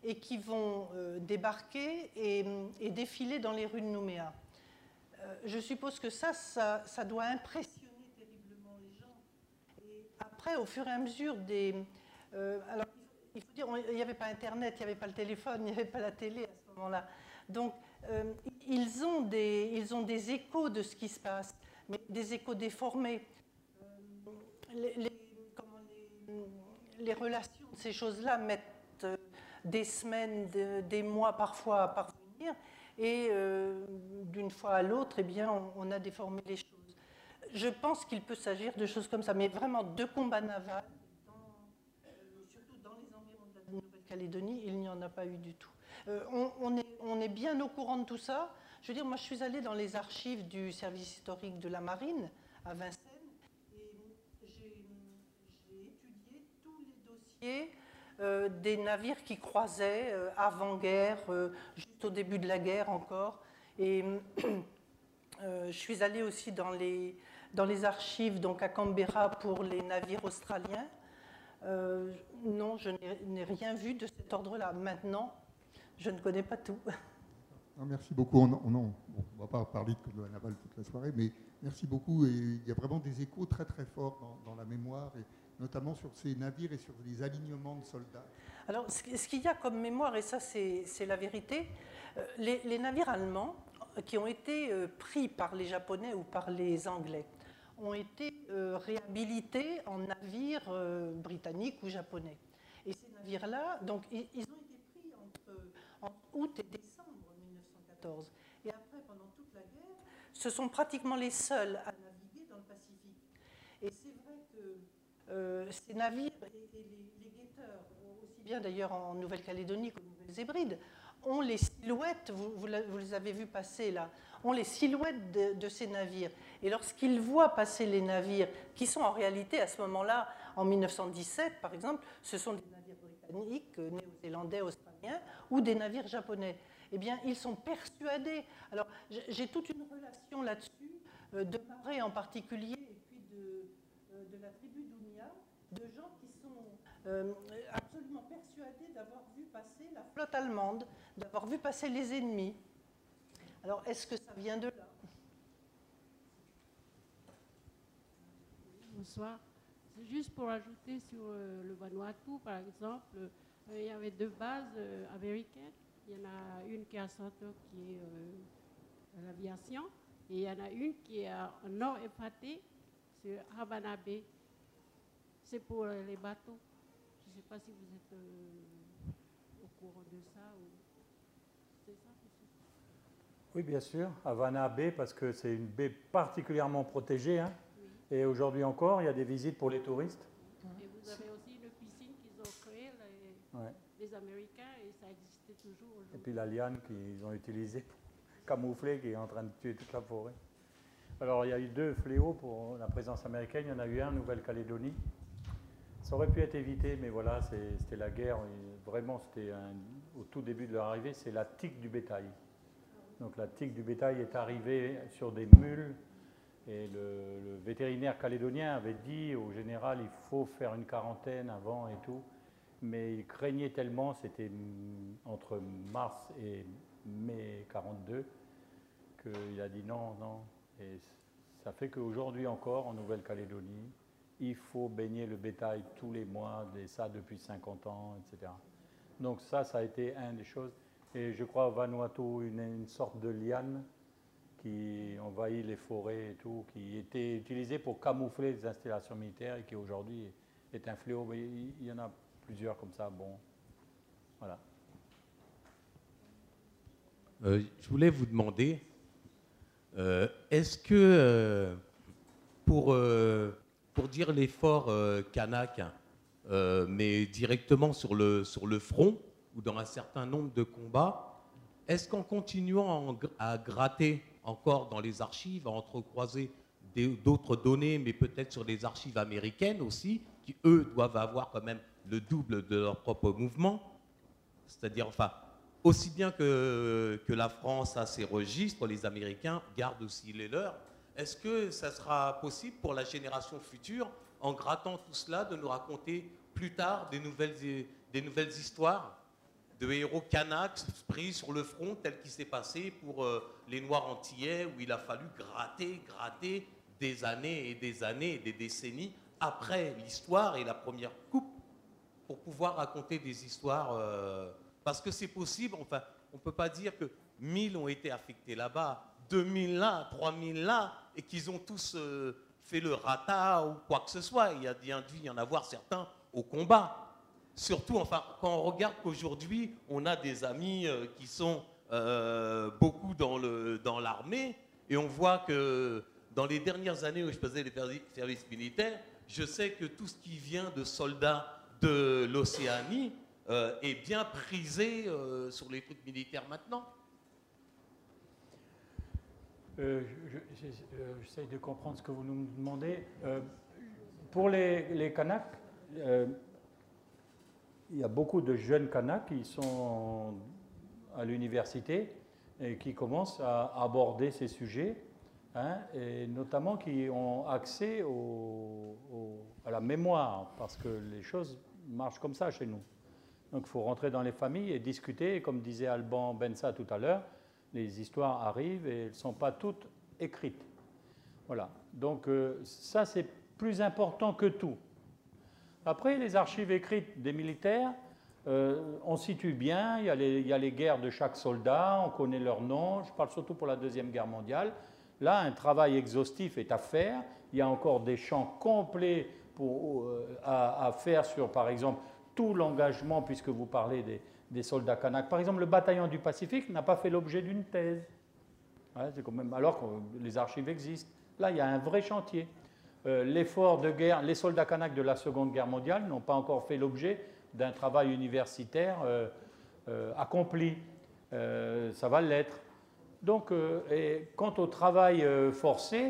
et qui vont euh, débarquer et, et défiler dans les rues de Nouméa. Euh, je suppose que ça, ça, ça doit impressionner terriblement les gens. Et après, au fur et à mesure des... Euh, alors, il faut dire, il n'y avait pas Internet, il n'y avait pas le téléphone, il n'y avait pas la télé à ce moment-là. Donc, euh, ils, ont des, ils ont des échos de ce qui se passe, mais des échos déformés. Euh, les, les, comment les, les relations de ces choses-là mettent des semaines, de, des mois parfois à parvenir, et euh, d'une fois à l'autre, eh bien, on, on a déformé les choses. Je pense qu'il peut s'agir de choses comme ça, mais vraiment de combats navals, dans, euh, surtout dans les environs de la Nouvelle-Calédonie, il n'y en a pas eu du tout. Euh, on, on, est, on est bien au courant de tout ça. Je veux dire, moi, je suis allée dans les archives du service historique de la Marine à Vincennes, et j'ai, j'ai étudié tous les dossiers Euh, des navires qui croisaient euh, avant-guerre, euh, juste au début de la guerre encore. Et euh, je suis allée aussi dans les, dans les archives donc à Canberra pour les navires australiens. Euh, non, je n'ai rien vu de cet ordre-là. Maintenant, je ne connais pas tout. Non, merci beaucoup. On ne va pas parler de code naval toute la soirée, mais merci beaucoup. Et il y a vraiment des échos très très forts dans, dans la mémoire, et notamment sur ces navires et sur les alignements de soldats. Alors, ce qu'il y a comme mémoire, et ça c'est la vérité, les, les navires allemands qui ont été pris par les Japonais ou par les Anglais ont été réhabilités en navires britanniques ou japonais. Et ces navires-là, donc, ils ont été pris entre, entre août et décembre mille neuf cent quatorze. Et après, pendant toute la guerre, ce sont pratiquement les seuls à naviguer dans le Pacifique. Et c'est vrai que Euh, ces navires et, et les, les guetteurs, aussi bien d'ailleurs en Nouvelle-Calédonie qu'aux Nouvelles-Hébrides, ont les silhouettes, vous, vous, la, vous les avez vus passer là, ont les silhouettes de, de ces navires. Et lorsqu'ils voient passer les navires, qui sont en réalité à ce moment-là, en mille neuf cent dix-sept par exemple, ce sont des navires britanniques, néo-zélandais, australiens, ou des navires japonais, eh bien ils sont persuadés. Alors j'ai toute une relation là-dessus, euh, de Marais en particulier, et puis de, euh, de la tribu d'Ounia, de gens qui sont euh, absolument persuadés d'avoir vu passer la flotte allemande, d'avoir vu passer les ennemis. Alors, est-ce que ça vient de là? Bonsoir. C'est juste pour ajouter sur euh, le Vanuatu, par exemple, euh, il y avait deux bases euh, américaines. Il y en a une qui est à Santo, qui est euh, à l'aviation, et il y en a une qui est à Nord-Epaté, sur Havana Bay. C'est pour les bateaux. Je ne sais pas si vous êtes euh, au courant de ça. Ou... C'est ça, oui, bien sûr. Havana Bay, parce que c'est une baie particulièrement protégée. Hein. Oui. Et aujourd'hui encore, il y a des visites pour les touristes. Et vous avez aussi une piscine qu'ils ont créée, les, ouais. les Américains, et ça existait toujours. Et puis la liane qu'ils ont utilisée pour camoufler, qui est en train de tuer toute la forêt. Alors, il y a eu deux fléaux pour la présence américaine. Il y en a eu un en Nouvelle-Calédonie. Ça aurait pu être évité, mais voilà, c'était la guerre. Et vraiment, c'était au tout début de leur arrivée, c'est la tique du bétail. Donc la tique du bétail est arrivée sur des mules, et le, le vétérinaire calédonien avait dit au général, il faut faire une quarantaine avant et tout. Mais il craignait tellement, c'était entre mars et mai quarante-deux, qu'il a dit non, non. Et ça fait qu'aujourd'hui encore, en Nouvelle-Calédonie, il faut baigner le bétail tous les mois, et ça depuis cinquante ans, et cetera. Donc ça, ça a été une des choses. Et je crois au Vanuatu, une, une sorte de liane qui envahit les forêts et tout, qui était utilisée pour camoufler les installations militaires et qui aujourd'hui est un fléau. Mais il y en a plusieurs comme ça. Bon, voilà. Euh, je voulais vous demander, euh, est-ce que euh, pour, euh, pour dire l'effort euh, kanak, euh, mais directement sur le, sur le front ou dans un certain nombre de combats, est-ce qu'en continuant à gratter encore dans les archives, à entrecroiser d'autres données, mais peut-être sur les archives américaines aussi, qui eux doivent avoir quand même le double de leur propre mouvement, c'est-à-dire, enfin, aussi bien que, que la France a ses registres, les Américains gardent aussi les leurs. Est-ce que ça sera possible pour la génération future, en grattant tout cela, de nous raconter plus tard des nouvelles, des nouvelles histoires? de héros kanaks pris sur le front, tel qu'il s'est passé pour euh, les Noirs antillais, où il a fallu gratter, gratter des années et des années et des décennies après l'histoire et la première coupe pour pouvoir raconter des histoires. Euh, parce que c'est possible, enfin, on ne peut pas dire que mille ont été affectés là-bas, deux mille là, trois mille là, et qu'ils ont tous euh, fait le rata ou quoi que ce soit. Il y a bien dû y en avoir certains au combat. Surtout, enfin, quand on regarde qu'aujourd'hui, on a des amis euh, qui sont euh, beaucoup dans le, dans l'armée, et on voit que dans les dernières années où je faisais les services militaires, je sais que tout ce qui vient de soldats de l'Océanie euh, est bien prisé euh, sur les trucs militaires maintenant. Euh, J'essaie euh, de comprendre ce que vous nous demandez. Euh, pour les, les Kanaks, euh, il y a beaucoup de jeunes Kanaks qui sont à l'université et qui commencent à aborder ces sujets, hein, et notamment qui ont accès au, au, à la mémoire, parce que les choses marchent comme ça chez nous. Donc il faut rentrer dans les familles et discuter, et comme disait Alban Bensa tout à l'heure, les histoires arrivent et elles ne sont pas toutes écrites. Voilà. Donc euh, ça, c'est plus important que tout. Après, les archives écrites des militaires, euh, on situe bien, il y, a les, il y a les guerres de chaque soldat, on connaît leurs noms, je parle surtout pour la Deuxième Guerre mondiale. Là, un travail exhaustif est à faire, il y a encore des champs complets pour, euh, à, à faire sur, par exemple, tout l'engagement, puisque vous parlez des, des soldats kanaks. Par exemple, le bataillon du Pacifique n'a pas fait l'objet d'une thèse, ouais, c'est quand même, alors que les archives existent. Là, il y a un vrai chantier. Euh, l'effort de guerre, les soldats kanaks de la Seconde Guerre mondiale n'ont pas encore fait l'objet d'un travail universitaire euh, euh, accompli. Euh, ça va l'être. Donc, euh, et quant au travail euh, forcé,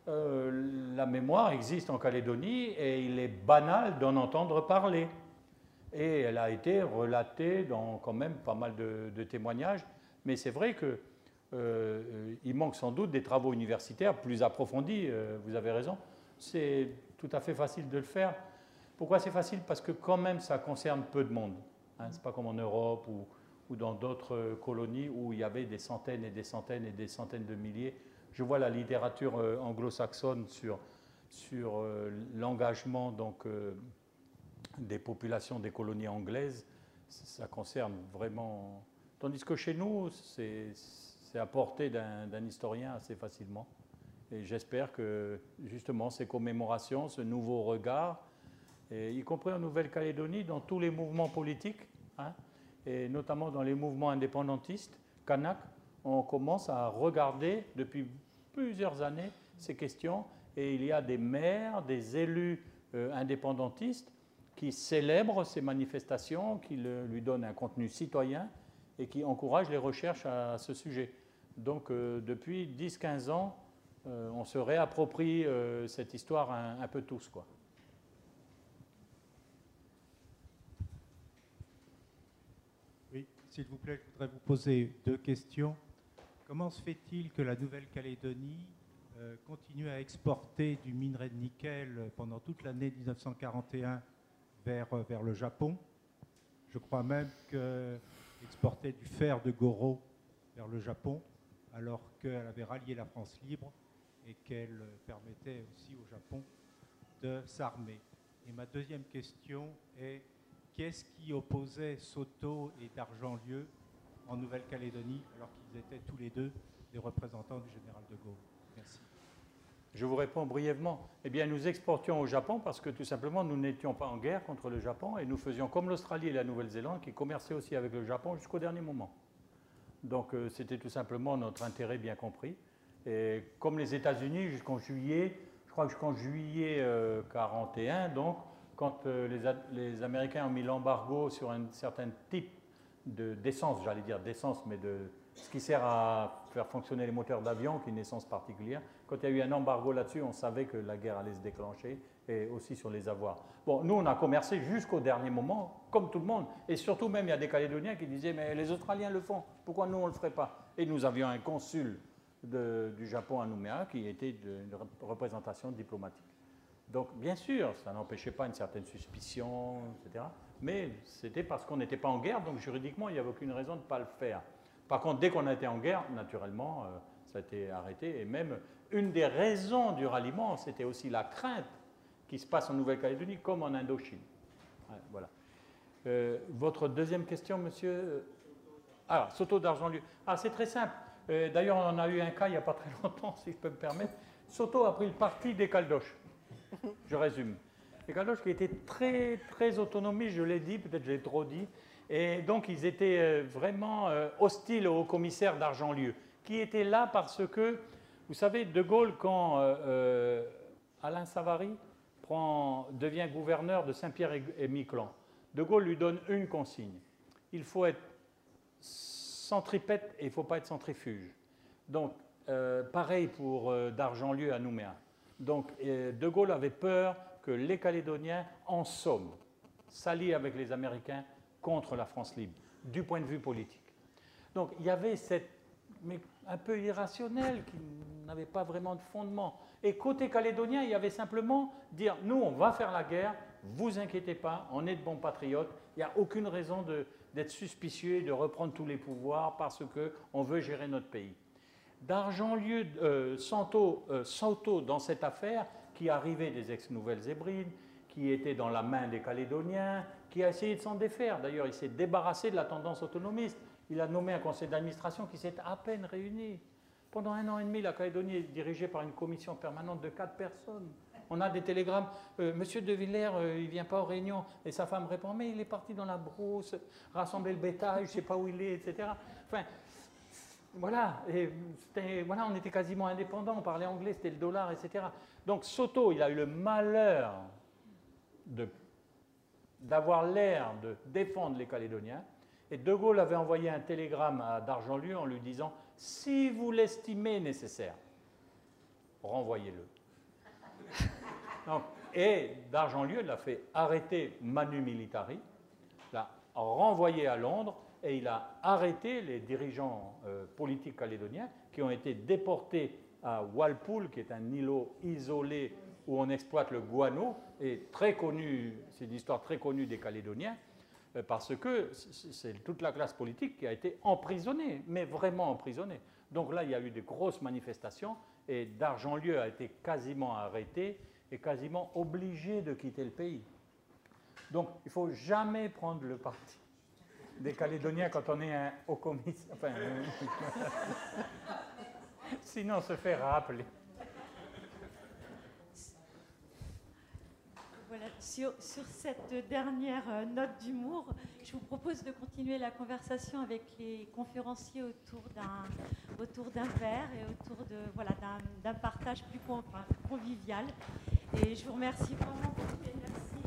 euh, la mémoire existe en Calédonie et il est banal d'en entendre parler. Et elle a été relatée dans quand même pas mal de, de témoignages. Mais c'est vrai qu'il euh, manque sans doute des travaux universitaires plus approfondis, euh, vous avez raison. C'est tout à fait facile de le faire. Pourquoi c'est facile? Parce que quand même, ça concerne peu de monde. Hein, ce n'est pas comme en Europe ou, ou dans d'autres colonies où il y avait des centaines et des centaines et des centaines de milliers. Je vois la littérature euh, anglo-saxonne sur, sur euh, l'engagement donc, euh, des populations des colonies anglaises. Ça concerne vraiment... Tandis que chez nous, c'est à portée d'un historien assez facilement. Et j'espère que, justement, ces commémorations, ce nouveau regard, et y compris en Nouvelle-Calédonie, dans tous les mouvements politiques, hein, et notamment dans les mouvements indépendantistes, Kanak, on commence à regarder depuis plusieurs années ces questions, et il y a des maires, des élus euh, indépendantistes qui célèbrent ces manifestations, qui le, lui donnent un contenu citoyen et qui encouragent les recherches à, à ce sujet. Donc, euh, depuis dix à quinze ans, Euh, on se réapproprie euh, cette histoire un, un peu tous, quoi. Oui, s'il vous plaît, je voudrais vous poser deux questions. Comment se fait-il que la Nouvelle-Calédonie euh, continue à exporter du minerai de nickel pendant toute l'année mille neuf cent quarante et un vers, vers le Japon? Je crois même qu'elle exportait du fer de Goro vers le Japon, alors qu'elle avait rallié la France libre et qu'elle permettait aussi au Japon de s'armer. Et ma deuxième question est, qu'est-ce qui opposait Soto et Dargent-Lieu en Nouvelle-Calédonie, alors qu'ils étaient tous les deux des représentants du général de Gaulle? Merci. Je vous réponds brièvement. Eh bien, nous exportions au Japon parce que tout simplement, nous n'étions pas en guerre contre le Japon et nous faisions comme l'Australie et la Nouvelle-Zélande qui commerçaient aussi avec le Japon jusqu'au dernier moment. Donc, euh, c'était tout simplement notre intérêt bien compris. Et comme les États-Unis, jusqu'en juillet, je crois que jusqu'en juillet euh, quarante et un, donc, quand euh, les, les Américains ont mis l'embargo sur un certain type d'essence, j'allais dire d'essence, mais de ce qui sert à faire fonctionner les moteurs d'avion, qui est une essence particulière, quand il y a eu un embargo là-dessus, on savait que la guerre allait se déclencher, et aussi sur les avoirs. Bon, nous, on a commercé jusqu'au dernier moment, comme tout le monde, et surtout même, il y a des Calédoniens qui disaient, mais les Australiens le font, pourquoi nous, on ne le ferait pas? Et nous avions un consul De, du Japon à Nouméa, qui était de, une représentation diplomatique. Donc, bien sûr, ça n'empêchait pas une certaine suspicion, et cetera. Mais c'était parce qu'on n'était pas en guerre, donc juridiquement, il n'y avait aucune raison de ne pas le faire. Par contre, dès qu'on a été en guerre, naturellement, euh, ça a été arrêté. Et même, une des raisons du ralliement, c'était aussi la crainte qui se passe en Nouvelle-Calédonie comme en Indochine. Ouais, voilà. Euh, votre deuxième question, monsieur? Ah, Soto d'Argentlieu. Ah, c'est très simple. Euh, D'ailleurs, on en a eu un cas il n'y a pas très longtemps, si je peux me permettre. Soto a pris le parti des Caldoches. Je résume. Les Caldoches qui étaient très, très autonomistes, je l'ai dit, peut-être je l'ai trop dit, et donc ils étaient vraiment hostiles au commissaire d'Argentlieu, qui était là parce que, vous savez, De Gaulle, quand euh, euh, Alain Savary prend, devient gouverneur de Saint-Pierre-et-Miquelon, De Gaulle lui donne une consigne. Il faut être centripète et il ne faut pas être centrifuge. Donc, euh, pareil pour euh, d'Argentlieu à Nouméa. Donc, euh, De Gaulle avait peur que les Calédoniens, en somme, s'allient avec les Américains contre la France libre, du point de vue politique. Donc, il y avait cette, mais un peu irrationnel, qui n'avait pas vraiment de fondement. Et côté calédonien, il y avait simplement dire, nous, on va faire la guerre, vous inquiétez pas, on est de bons patriotes, il n'y a aucune raison d'être suspicieux et de reprendre tous les pouvoirs parce qu'on veut gérer notre pays. D'Argentlieu, euh, Santo, euh, Soto, dans cette affaire, qui arrivait des ex-Nouvelles-Hébrides, qui était dans la main des Calédoniens, qui a essayé de s'en défaire. D'ailleurs, il s'est débarrassé de la tendance autonomiste. Il a nommé un conseil d'administration qui s'est à peine réuni. Pendant un an et demi, la Calédonie est dirigée par une commission permanente de quatre personnes. On a des télégrammes. Euh, Monsieur De Villers, euh, il ne vient pas aux réunions. Et sa femme répond, mais il est parti dans la brousse, rassembler le bétail, je ne sais pas où il est, et cetera. Enfin, voilà, et voilà, on était quasiment indépendants, on parlait anglais, c'était le dollar, et cetera. Donc Soto, il a eu le malheur d'avoir l'air de défendre les Calédoniens. Et De Gaulle avait envoyé un télégramme à d'Argentlieu en lui disant « Si vous l'estimez nécessaire, renvoyez-le. » Et d'Argentlieu l'a fait arrêter manu militari, l'a renvoyé à Londres, et il a arrêté les dirigeants euh, politiques calédoniens qui ont été déportés à Walpole, qui est un îlot isolé où on exploite le guano, et très connu, c'est une histoire très connue des Calédoniens, euh, parce que c'est toute la classe politique qui a été emprisonnée, mais vraiment emprisonnée. Donc là, il y a eu de grosses manifestations, et d'Argentlieu a été quasiment arrêté et quasiment obligé de quitter le pays. Donc, il ne faut jamais prendre le parti des Calédoniens quand on est un haut commissaire. Enfin, euh... sinon on se fait rappeler. Voilà, sur, sur cette dernière note d'humour, je vous propose de continuer la conversation avec les conférenciers autour d'un autour d'un verre et autour de voilà d'un partage plus convivial. Et je vous remercie vraiment beaucoup et merci.